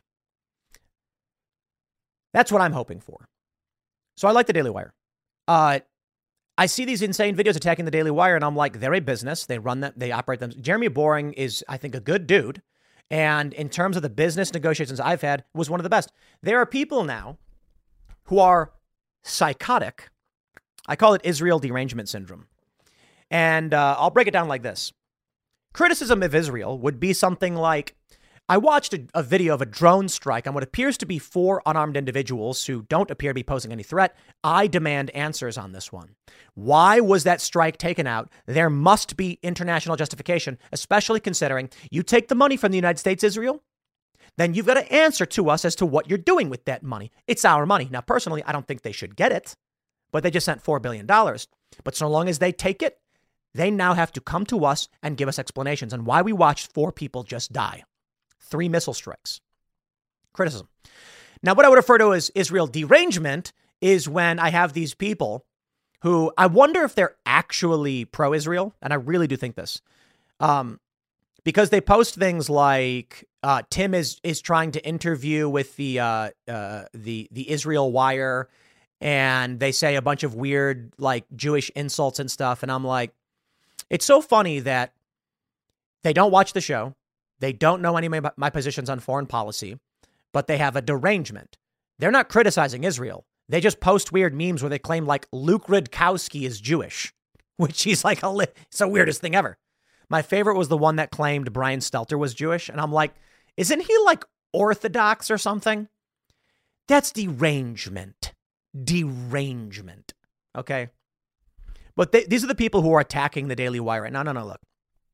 That's what I'm hoping for. So I like the Daily Wire. Uh, I see these insane videos attacking the Daily Wire, and I'm like, they're a business. They run them. They operate them. Jeremy Boring is, I think, a good dude. And in terms of the business negotiations I've had, was one of the best. There are people now who are psychotic. I call it Israel derangement syndrome. And uh, I'll break it down like this. Criticism of Israel would be something like, I watched a, a video of a drone strike on what appears to be four unarmed individuals who don't appear to be posing any threat. I demand answers on this one. Why was that strike taken out? There must be international justification, especially considering you take the money from the United States, Israel, then you've got to answer to us as to what you're doing with that money. It's our money. Now, personally, I don't think they should get it, but they just sent four billion dollars. But so long as they take it, they now have to come to us and give us explanations on why we watched four people just die. Three missile strikes. Criticism. Now, what I would refer to as Israel derangement is when I have these people who I wonder if they're actually pro-Israel. And I really do think this. Um, because they post things like uh, Tim is is trying to interview with the uh, uh, the the Israel Wire. And they say a bunch of weird, like, Jewish insults and stuff. And I'm like, it's so funny that they don't watch the show. They don't know any of my, my positions on foreign policy, but they have a derangement. They're not criticizing Israel. They just post weird memes where they claim like Luke Rudkowski is Jewish, which he's like, a, it's the weirdest thing ever. My favorite was the one that claimed Brian Stelter was Jewish. And I'm like, isn't he like Orthodox or something? That's derangement. Derangement. Okay. But they, these are the people who are attacking the Daily Wire right now. No, no, look.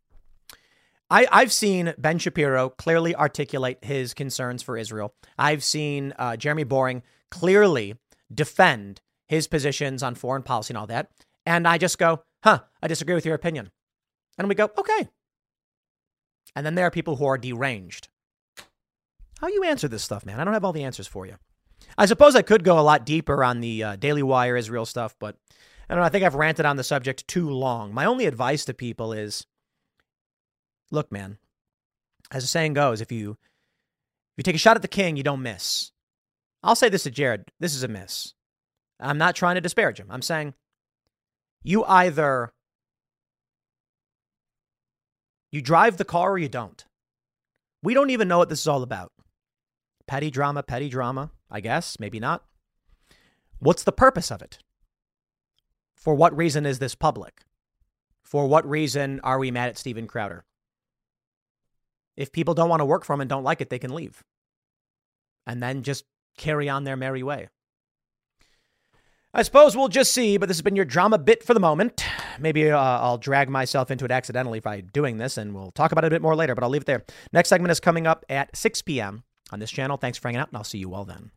I, I've seen Ben Shapiro clearly articulate his concerns for Israel. I've seen uh, Jeremy Boring clearly defend his positions on foreign policy and all that. And I just go, huh, I disagree with your opinion. And we go, okay. And then there are people who are deranged. How you answer this stuff, man? I don't have all the answers for you. I suppose I could go a lot deeper on the uh, Daily Wire Israel stuff, but I don't know. I think I've ranted on the subject too long. My only advice to people is, look, man, as the saying goes, if you if you take a shot at the king, you don't miss. I'll say this to Jared. This is a miss. I'm not trying to disparage him. I'm saying you either you drive the car or you don't. We don't even know what this is all about. Petty drama, petty drama, I guess. Maybe not. What's the purpose of it? For what reason is this public? For what reason are we mad at Steven Crowder? If people don't want to work for him and don't like it, they can leave. And then just carry on their merry way. I suppose we'll just see, but this has been your drama bit for the moment. Maybe uh, I'll drag myself into it accidentally by doing this, and we'll talk about it a bit more later, but I'll leave it there. Next segment is coming up at six p.m. on this channel. Thanks for hanging out, and I'll see you all then.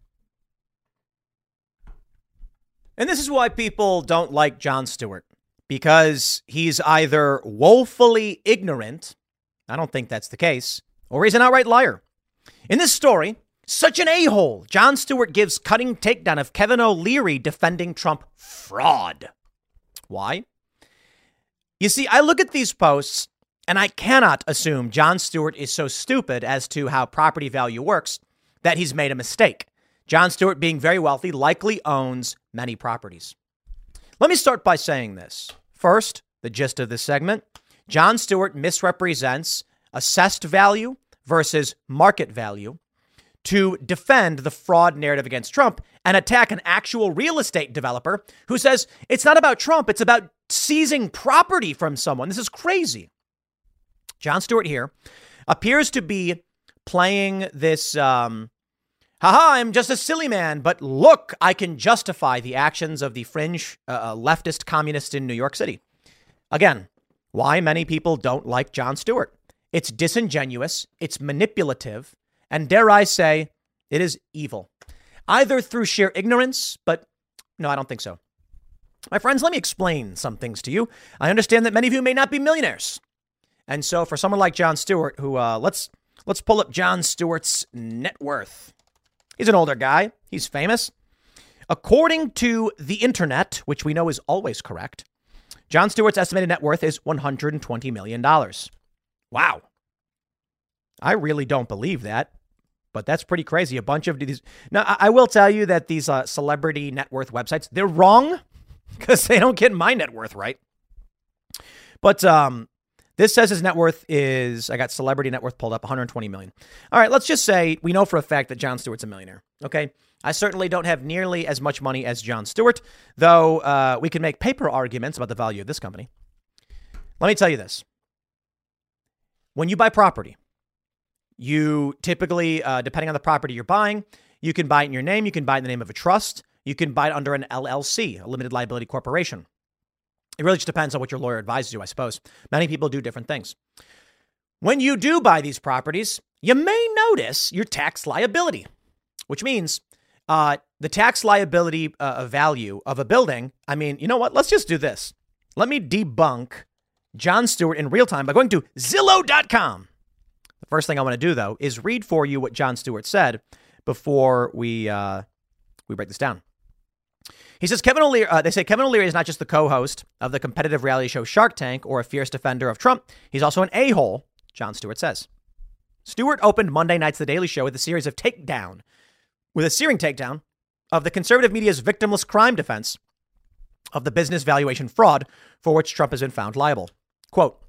And this is why people don't like Jon Stewart, because he's either woefully ignorant, I don't think that's the case, or he's an outright liar. In this story, such an a-hole, Jon Stewart gives cutting takedown of Kevin O'Leary defending Trump fraud. Why? You see, I look at these posts and I cannot assume Jon Stewart is so stupid as to how property value works that he's made a mistake. Jon Stewart, being very wealthy, likely owns many properties. Let me start by saying this. First, the gist of this segment. Jon Stewart misrepresents assessed value versus market value to defend the fraud narrative against Trump and attack an actual real estate developer who says it's not about Trump, it's about seizing property from someone. This is crazy. Jon Stewart here appears to be playing this, um, haha, I'm just a silly man, but look, I can justify the actions of the fringe uh, leftist communists in New York City. Again, why many people don't like Jon Stewart. It's disingenuous, it's manipulative, and dare I say, it is evil. Either through sheer ignorance, but no, I don't think so. My friends, let me explain some things to you. I understand that many of you may not be millionaires. And so for someone like Jon Stewart, who, uh, let's let's pull up Jon Stewart's net worth. He's an older guy. He's famous. According to the internet, which we know is always correct, Jon Stewart's estimated net worth is one hundred twenty million dollars. Wow. I really don't believe that, but that's pretty crazy. A bunch of these. Now, I will tell you that these uh, celebrity net worth websites, they're wrong because they don't get my net worth right. But um, this says his net worth is, I got celebrity net worth pulled up, one hundred twenty million. All right, let's just say we know for a fact that Jon Stewart's a millionaire. Okay. I certainly don't have nearly as much money as Jon Stewart, though uh, we can make paper arguments about the value of this company. Let me tell you this. When you buy property, You typically, uh, depending on the property you're buying, you can buy it in your name. You can buy it in the name of a trust. You can buy it under an L L C, a limited liability corporation. It really just depends on what your lawyer advises you, I suppose. Many people do different things. When you do buy these properties, you may notice your tax liability, which means uh, the tax liability uh, value of a building. I mean, you know what? Let's just do this. Let me debunk Jon Stewart in real time by going to Zillow dot com. The first thing I want to do, though, is read for you what Jon Stewart said before we uh, we break this down. He says Kevin O'Leary, uh, they say Kevin O'Leary is not just the co-host of the competitive reality show Shark Tank or a fierce defender of Trump. He's also an a-hole, Jon Stewart says. Stewart opened Monday night's The Daily Show with a series of takedown, with a searing takedown of the conservative media's victimless crime defense of the business valuation fraud for which Trump has been found liable. Quote,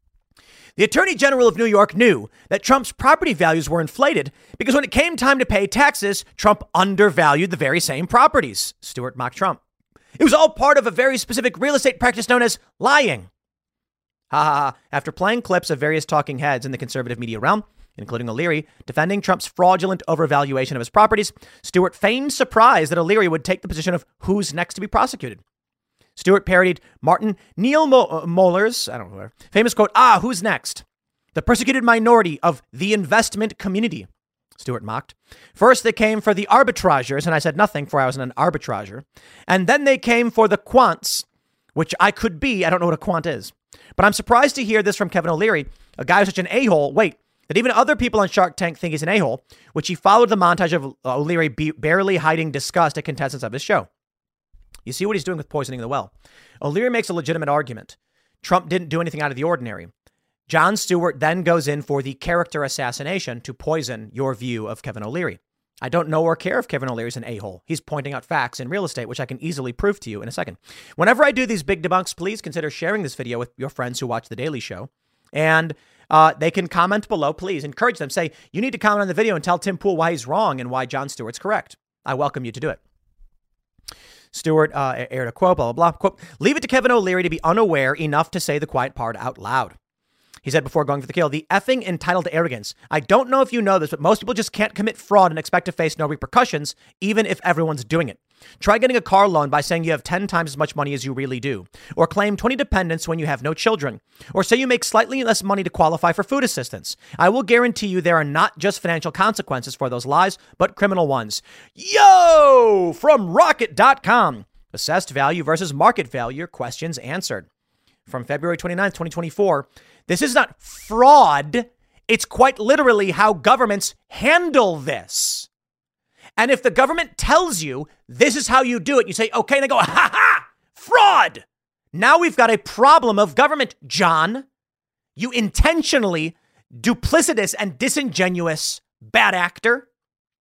the Attorney General of New York knew that Trump's property values were inflated because when it came time to pay taxes, Trump undervalued the very same properties. Stewart mocked Trump. It was all part of a very specific real estate practice known as lying. Ha ha ha. After playing clips of various talking heads in the conservative media realm, including O'Leary, defending Trump's fraudulent overvaluation of his properties, Stewart feigned surprise that O'Leary would take the position of who's next to be prosecuted. Stewart parodied Martin Neil Mo- Moller's, I don't know, famous quote, ah, who's next? The persecuted minority of the investment community, Stewart mocked. First, they came for the arbitrageurs, and I said nothing, for I was an arbitrager. And then they came for the quants, which I could be. I don't know what a quant is. But I'm surprised to hear this from Kevin O'Leary, a guy who's such an a-hole. Wait, that even other people on Shark Tank think he's an a-hole, which he followed the montage of O'Leary be- barely hiding disgust at contestants of his show. You see what he's doing with poisoning the well. O'Leary makes a legitimate argument. Trump didn't do anything out of the ordinary. Jon Stewart then goes in for the character assassination to poison your view of Kevin O'Leary. I don't know or care if Kevin O'Leary's an a-hole. He's pointing out facts in real estate, which I can easily prove to you in a second. Whenever I do these big debunks, please consider sharing this video with your friends who watch The Daily Show. And uh, they can comment below. Please encourage them. Say, you need to comment on the video and tell Tim Pool why he's wrong and why Jon Stewart's correct. I welcome you to do it. Stewart uh, aired a quote, blah, blah, blah. Quote, leave it to Kevin O'Leary to be unaware enough to say the quiet part out loud. He said before going for the kill, the effing entitled arrogance. I don't know if you know this, but most people just can't commit fraud and expect to face no repercussions, even if everyone's doing it. Try getting a car loan by saying you have ten times as much money as you really do, or claim twenty dependents when you have no children, or say you make slightly less money to qualify for food assistance. I will guarantee you there are not just financial consequences for those lies, but criminal ones. Yo, from rocket dot com. Assessed value versus market value. Questions answered. From February twenty-ninth, twenty twenty-four. This is not fraud. It's quite literally how governments handle this. And if the government tells you this is how you do it, you say, okay, and they go, ha ha, fraud. Now we've got a problem of government, John. You intentionally duplicitous and disingenuous bad actor.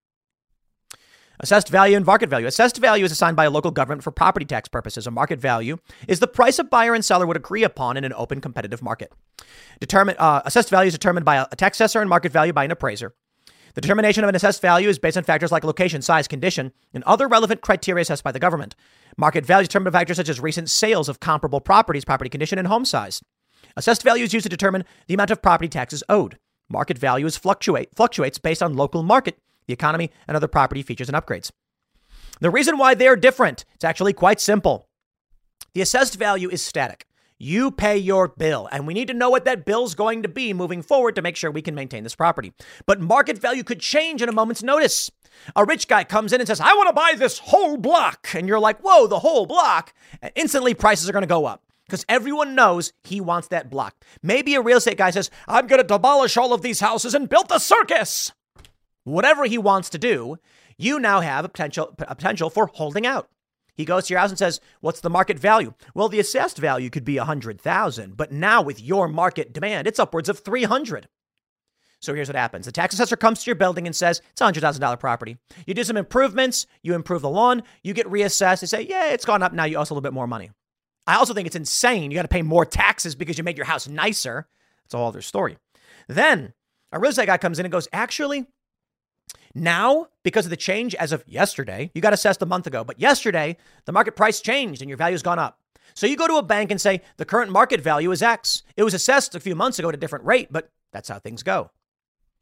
Assessed value and market value. Assessed value is assigned by a local government for property tax purposes. A market value is the price a buyer and seller would agree upon in an open competitive market. Determine, uh, assessed value is determined by a, a tax assessor and market value by an appraiser. The determination of an assessed value is based on factors like location, size, condition, and other relevant criteria assessed by the government. Market value is determined by factors such as recent sales of comparable properties, property condition, and home size. Assessed value is used to determine the amount of property taxes owed. Market value is fluctuate, fluctuates based on local market, the economy, and other property features and upgrades. The reason why they're different, it's actually quite simple. The assessed value is static. You pay your bill, and we need to know what that bill's going to be moving forward to make sure we can maintain this property. But market value could change in a moment's notice. A rich guy comes in and says, I want to buy this whole block. And you're like, whoa, the whole block. And instantly prices are going to go up because everyone knows he wants that block. Maybe a real estate guy says, I'm going to demolish all of these houses and build a circus. Whatever he wants to do, you now have a potential, a potential for holding out. He goes to your house and says, what's the market value? Well, the assessed value could be one hundred thousand, but now with your market demand, it's upwards of three hundred. So here's what happens. The tax assessor comes to your building and says, it's a one hundred thousand dollars property. You do some improvements, you improve the lawn, you get reassessed. They say, yeah, it's gone up. Now you owe us a little bit more money. I also think it's insane. You got to pay more taxes because you made your house nicer. That's a whole other story. Then a real estate guy comes in and goes, actually, now, because of the change as of yesterday, you got assessed a month ago, but yesterday the market price changed and your value's gone up. So you go to a bank and say the current market value is X. It was assessed a few months ago at a different rate, but that's how things go.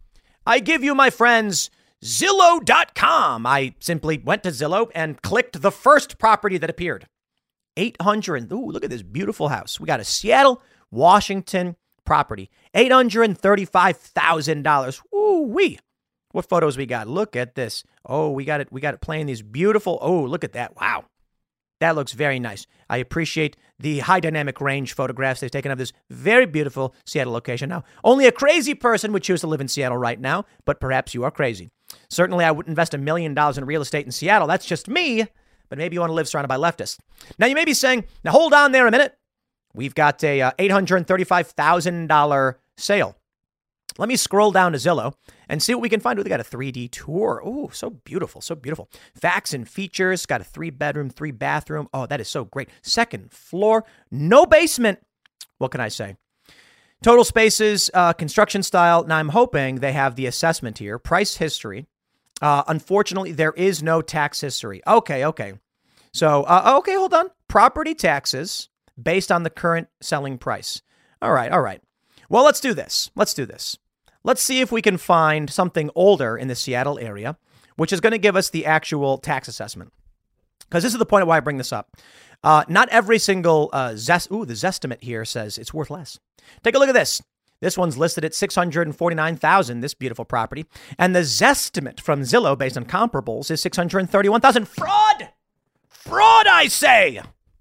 I give you, my friends, Zillow dot com. I simply went to Zillow and clicked the first property that appeared. eight hundred. Ooh, look at this beautiful house. We got a Seattle, Washington property. eight hundred thirty-five thousand dollars. Ooh wee. What photos we got? Look at this. Oh, we got it. We got it playing these beautiful. Oh, look at that. Wow. That looks very nice. I appreciate the high dynamic range photographs they've taken of this very beautiful Seattle location. Now, only a crazy person would choose to live in Seattle right now, but perhaps you are crazy. Certainly, I wouldn't invest a million dollars in real estate in Seattle. That's just me. But maybe you want to live surrounded by leftists. Now, you may be saying, now hold on there a minute. We've got a uh, eight hundred thirty-five thousand dollars sale. Let me scroll down to Zillow and see what we can find. We got a three D tour. Oh, so beautiful, so beautiful. Facts and features. Got a three bedroom, three bathroom. Oh, that is so great. Second floor, no basement. What can I say? Total spaces, uh, construction style. Now, I'm hoping they have the assessment here. Price history. Uh, unfortunately, there is no tax history. Okay, okay. So, uh, okay, hold on. Property taxes based on the current selling price. All right, all right. Well, let's do this. Let's do this. Let's see if we can find something older in the Seattle area, which is going to give us the actual tax assessment. Because this is the point of why I bring this up. Uh, not every single uh, zest. Ooh, the Zestimate here says it's worth less. Take a look at this. This one's listed at six hundred forty-nine thousand dollars, this beautiful property. And the Zestimate from Zillow, based on comparables, is six hundred thirty-one thousand dollars. Fraud! Fraud, I say!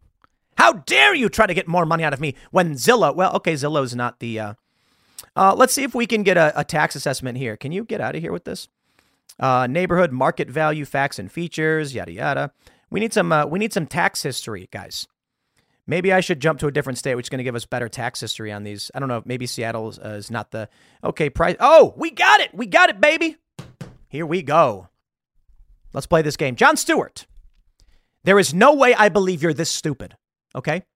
How dare you try to get more money out of me when Zillow, well, okay, Zillow's not the, uh, uh, let's see if we can get a, a tax assessment here. Can you get out of here with this? Uh, neighborhood, market value, facts and features, yada, yada. We need some, uh, we need some tax history, guys. Maybe I should jump to a different state, which is going to give us better tax history on these. I don't know. Maybe Seattle is, uh, is not the, okay, price. Oh, we got it. We got it, baby. Here we go. Let's play this game. Jon Stewart. There is no way I believe you're this stupid. Okay.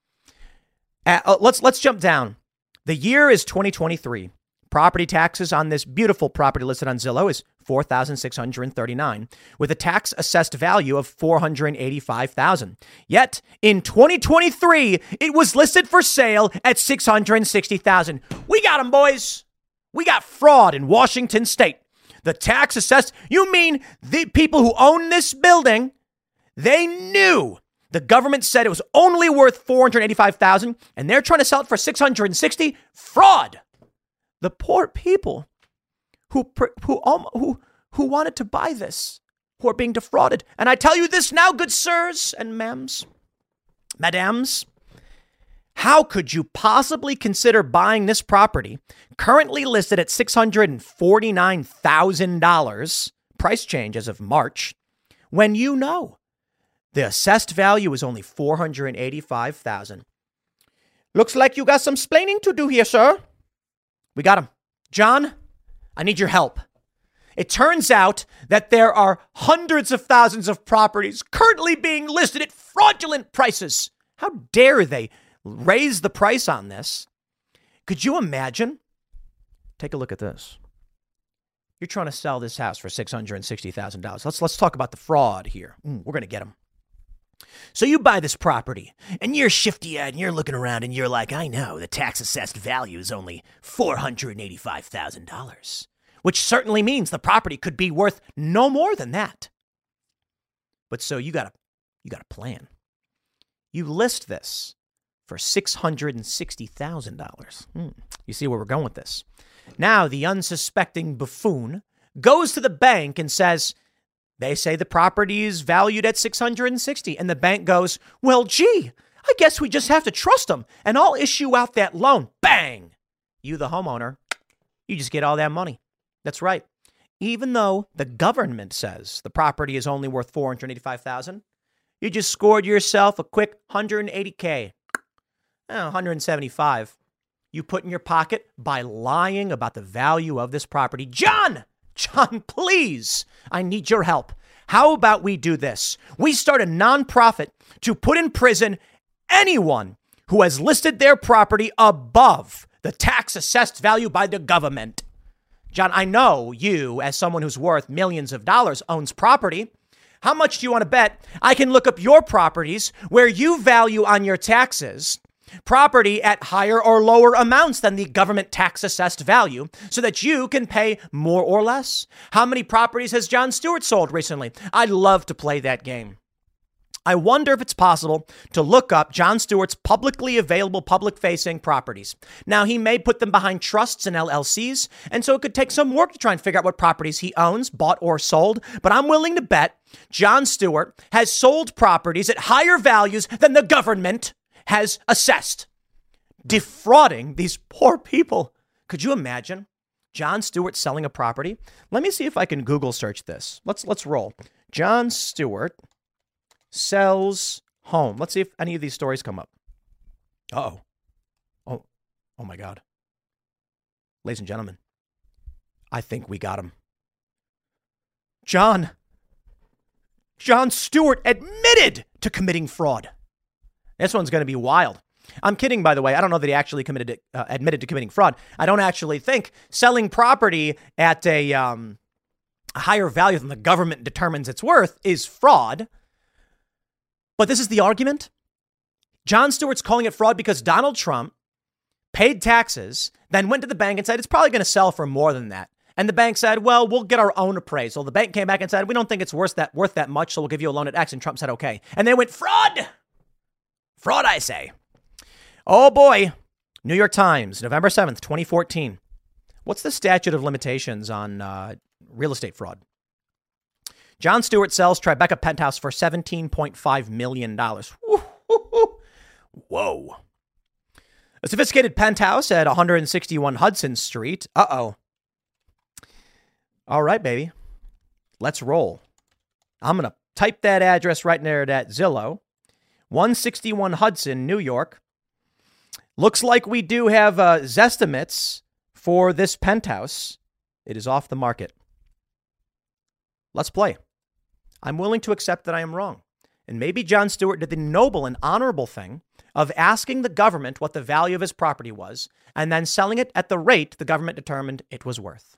Uh, uh, let's let's jump down. The year is twenty twenty-three. Property taxes on this beautiful property listed on Zillow is four thousand six hundred thirty-nine dollars with a tax assessed value of four hundred eighty-five thousand dollars. Yet in twenty twenty-three, it was listed for sale at six hundred sixty thousand dollars. We got them, boys. We got fraud in Washington state. The tax assessed. You mean the people who own this building, they knew the government said it was only worth four hundred eighty-five thousand dollars and they're trying to sell it for six hundred sixty thousand dollars? Fraud. The poor people who who who who wanted to buy this, who are being defrauded. And I tell you this now, good sirs and ma'ams, madams, how could you possibly consider buying this property currently listed at six hundred forty-nine thousand dollars, price change as of March, when you know the assessed value is only four hundred eighty-five thousand dollars? Looks like you got some splaining to do here, sir. We got him. John, I need your help. It turns out that there are hundreds of thousands of properties currently being listed at fraudulent prices. How dare they raise the price on this? Could you imagine? Take a look at this. You're trying to sell this house for six hundred sixty thousand dollars. Let's let's talk about the fraud here. Mm, we're going to get them. So you buy this property and you're shifty-eyed and you're looking around and you're like, I know the tax assessed value is only four hundred eighty-five thousand dollars, which certainly means the property could be worth no more than that. But so you got a, you got a plan. You list this for six hundred sixty thousand dollars. Hmm. You see where we're going with this. Now the unsuspecting buffoon goes to the bank and says, they say the property is valued at six hundred sixty. And the bank goes, well, gee, I guess we just have to trust them. And I'll issue out that loan. Bang! You, the homeowner, you just get all that money. That's right. Even though the government says the property is only worth four hundred eighty-five thousand dollars, you just scored yourself a quick one hundred eighty K. Oh, one hundred seventy-five. You put in your pocket by lying about the value of this property. John! John, please, I need your help. How about we do this? We start a nonprofit to put in prison anyone who has listed their property above the tax assessed value by the government. John, I know you, as someone who's worth millions of dollars, owns property. How much do you want to bet I can look up your properties where you value on your taxes property at higher or lower amounts than the government tax assessed value so that you can pay more or less? How many properties has Jon Stewart sold recently? I'd love to play that game. I wonder if it's possible to look up Jon Stewart's publicly available public-facing properties. Now, he may put them behind trusts and L L Cs, and so it could take some work to try and figure out what properties he owns, bought, or sold. But I'm willing to bet Jon Stewart has sold properties at higher values than the government has assessed, defrauding these poor people. Could you imagine Jon Stewart selling a property? Let me see if I can Google search this. Let's let's roll. Jon Stewart sells home. Let's see if any of these stories come up. Uh-oh. Oh, oh my God. Ladies and gentlemen, I think we got him. John. Jon Stewart admitted to committing fraud. This one's going to be wild. I'm kidding, by the way. I don't know that he actually committed, uh, admitted to committing fraud. I don't actually think selling property at a, um, a higher value than the government determines it's worth is fraud. But this is the argument. Jon Stewart's calling it fraud because Donald Trump paid taxes, then went to the bank and said, it's probably going to sell for more than that. And the bank said, well, we'll get our own appraisal. The bank came back and said, we don't think it's worth that, worth that much, so we'll give you a loan at X. And Trump said, okay. And they went, fraud. Fraud, I say. Oh, boy. New York Times, November seventh, twenty fourteen. What's the statute of limitations on uh, real estate fraud? Jon Stewart sells Tribeca penthouse for seventeen point five million dollars. Whoa. A sophisticated penthouse at one sixty-one Hudson Street. Uh-oh. All right, baby. Let's roll. I'm going to type that address right there at Zillow. one sixty-one Hudson, New York. Looks like we do have uh, Zestimates for this penthouse. It is off the market. Let's play. I'm willing to accept that I am wrong. And maybe Jon Stewart did the noble and honorable thing of asking the government what the value of his property was and then selling it at the rate the government determined it was worth.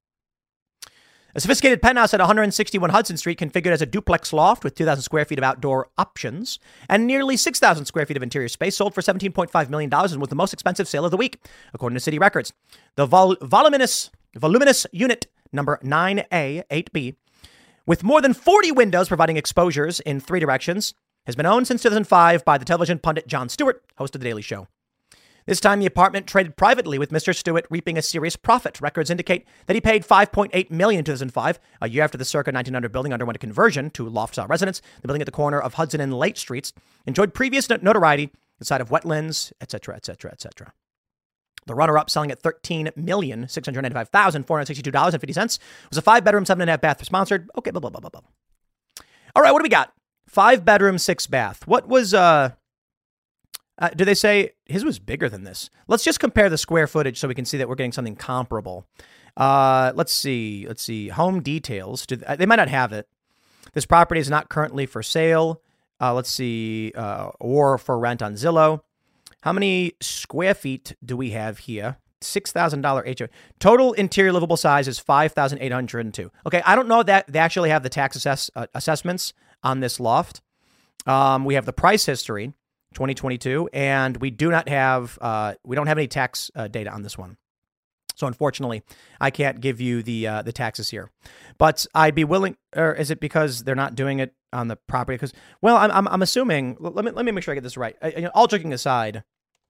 A sophisticated penthouse at one sixty-one Hudson Street, configured as a duplex loft with two thousand square feet of outdoor options and nearly six thousand square feet of interior space, sold for seventeen point five million dollars and was the most expensive sale of the week, according to city records. The vol- voluminous, voluminous unit number nine A eight B, with more than forty windows providing exposures in three directions, has been owned since two thousand five by the television pundit Jon Stewart, host of The Daily Show. This time, the apartment traded privately, with Mister Stewart reaping a serious profit. Records indicate that he paid five point eight million dollars in two thousand five, a year after the circa nineteen hundred building underwent a conversion to loft-style residence. The building at the corner of Hudson and Lake Streets enjoyed previous notoriety inside of wetlands, et cetera, et cetera, et cetera. The runner-up, selling at thirteen million six hundred ninety-five thousand four hundred sixty-two dollars and fifty cents, was a five-bedroom, seven-and-a-half bath sponsored. Okay, blah, blah, blah, blah, blah. All right, what do we got? Five-bedroom, six-bath. What was, uh, uh, do they say his was bigger than this? Let's just compare the square footage so we can see that we're getting something comparable. Uh, let's see. Let's see. Home details. Do they, they might not have it. This property is not currently for sale. Uh, let's see. Uh, or for rent on Zillow. How many square feet do we have here? six thousand dollars H O A. Total interior livable size is five thousand eight hundred two. Okay, I don't know that they actually have the tax assess, uh, assessments on this loft. Um, we have the price history, twenty twenty-two, and we do not have, uh, we don't have any tax uh, data on this one. So unfortunately, I can't give you the uh, the taxes here. But I'd be willing, or is it because they're not doing it on the property? Because, well, I'm I'm, I'm assuming. Let me let me make sure I get this right. I, you know, all joking aside,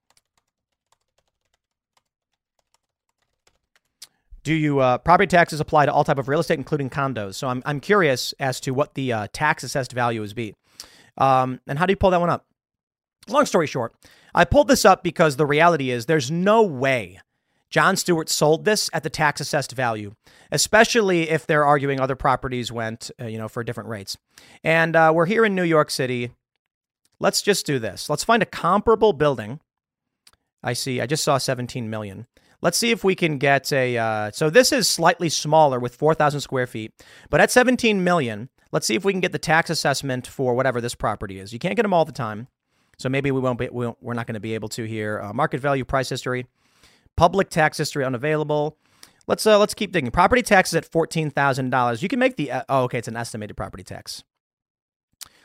do you uh, property taxes apply to all type of real estate, including condos? So I'm I'm curious as to what the uh, tax assessed value is be, um, and how do you pull that one up? Long story short, I pulled this up because the reality is there's no way Jon Stewart sold this at the tax assessed value, especially if they're arguing other properties went, uh, you know, for different rates. And uh, we're here in New York City. Let's just do this. Let's find a comparable building. I see. I just saw seventeen million. Let's see if we can get a. Uh, so this is slightly smaller with four thousand square feet, but at seventeen million, let's see if we can get the tax assessment for whatever this property is. You can't get them all the time, so maybe we won't be. We won't, we're not going to be able to here. Uh, market value, price history. Public tax history unavailable. Let's uh, let's keep digging. Property taxes at fourteen thousand dollars. You can make the, uh, oh, okay, it's an estimated property tax.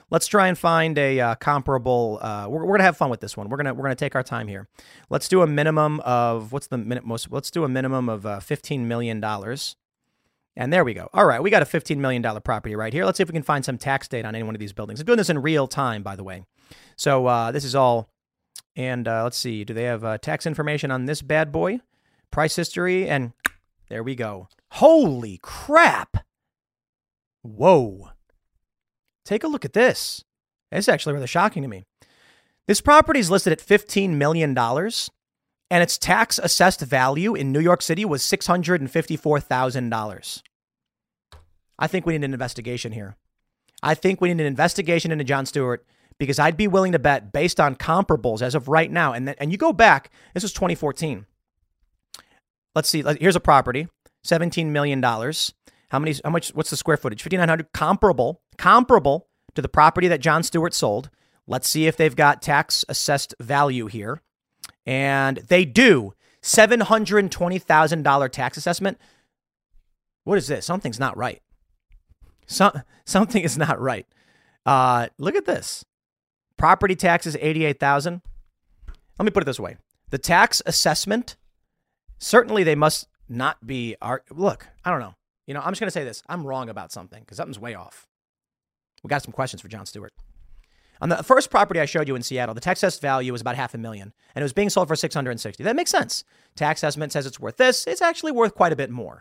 Let's try and find a uh, comparable. Uh, we're we're gonna have fun with this one. We're gonna we're gonna take our time here. Let's do a minimum of what's the minute most. Let's do a minimum of uh, fifteen million dollars. And there we go. All right, we got a fifteen million dollars property right here. Let's see if we can find some tax data on any one of these buildings. I'm doing this in real time, by the way. So uh, this is all. And uh, let's see. Do they have uh, tax information on this bad boy? Price history, and there we go. Holy crap! Whoa. Take a look at this. It's actually rather shocking to me. This property is listed at fifteen million dollars, and its tax assessed value in New York City was six hundred fifty-four thousand dollars. I think we need an investigation here. I think we need an investigation into Jon Stewart, because I'd be willing to bet, based on comparables as of right now, and, th- and you go back, this was twenty fourteen. Let's see. Here's a property, seventeen million dollars. How many, how much, what's the square footage? fifty-nine hundred, comparable, comparable to the property that Jon Stewart sold. Let's see if they've got tax assessed value here. And they do. seven hundred twenty thousand dollars tax assessment. What is this? Something's not right. So, something is not right. Uh, look at this. Property taxes, eighty-eight thousand dollars. Let me put it this way. The tax assessment, certainly they must not be, our, look, I don't know. You know, I'm just going to say this. I'm wrong about something because something's way off. We got some questions for Jon Stewart. On the first property I showed you in Seattle, the tax assessed value was about half a million, and it was being sold for six hundred sixty. That makes sense. Tax estimate says it's worth this. It's actually worth quite a bit more.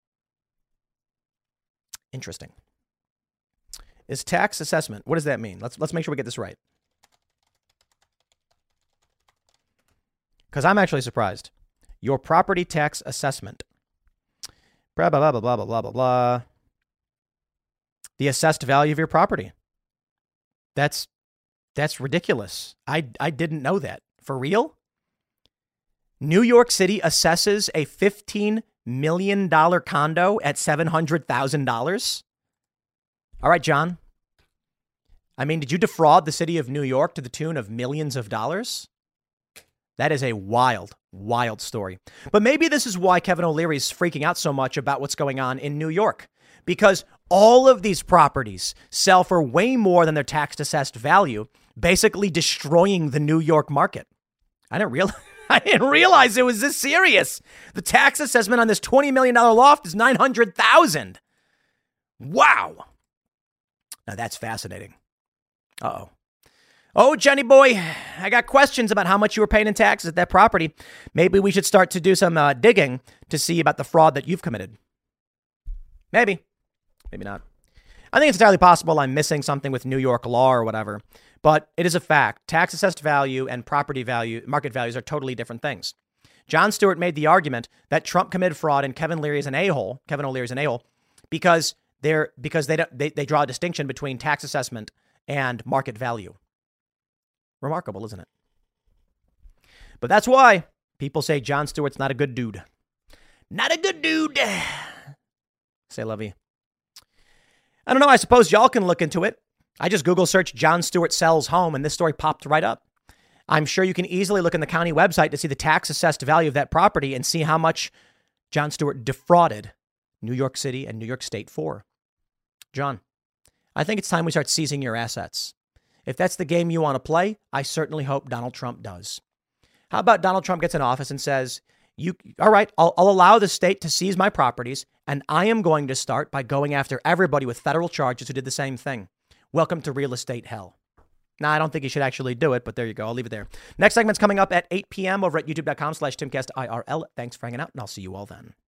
Interesting. Is tax assessment, what does that mean? Let's let's make sure we get this right. Because I'm actually surprised. Your property tax assessment. Blah, blah, blah, blah, blah, blah, blah, blah. The assessed value of your property. That's that's ridiculous. I, I didn't know that. For real? New York City assesses a fifteen million dollars condo at seven hundred thousand dollars? All right, John. I mean, did you defraud the city of New York to the tune of millions of dollars? That is a wild, wild story. But maybe this is why Kevin O'Leary is freaking out so much about what's going on in New York. Because all of these properties sell for way more than their tax assessed value, basically destroying the New York market. I didn't realize, I didn't realize it was this serious. The tax assessment on this twenty million dollars loft is nine hundred thousand dollars. Wow. Now that's fascinating. Uh-oh. Oh, Johnny boy, I got questions about how much you were paying in taxes at that property. Maybe we should start to do some uh, digging to see about the fraud that you've committed. Maybe. Maybe not. I think it's entirely possible I'm missing something with New York law or whatever. But it is a fact. Tax assessed value and property value, market values are totally different things. Jon Stewart made the argument that Trump committed fraud and Kevin Leary is an a-hole. Kevin O'Leary is an a-hole because they're because they, they they draw a distinction between tax assessment and market value. Remarkable, isn't it? But that's why people say Jon Stewart's not a good dude. Not a good dude. Say lovey. I don't know. I suppose y'all can look into it. I just Google search Jon Stewart sells home and this story popped right up. I'm sure you can easily look in the county website to see the tax assessed value of that property and see how much Jon Stewart defrauded New York City and New York State for. John, I think it's time we start seizing your assets. If that's the game you want to play, I certainly hope Donald Trump does. How about Donald Trump gets in office and says, "You, all right, I'll, I'll allow the state to seize my properties, and I am going to start by going after everybody with federal charges who did the same thing. Welcome to real estate hell." Now, I don't think you should actually do it, but there you go. I'll leave it there. Next segment's coming up at eight p.m. over at youtube.com slash TimCastIRL. Thanks for hanging out, and I'll see you all then.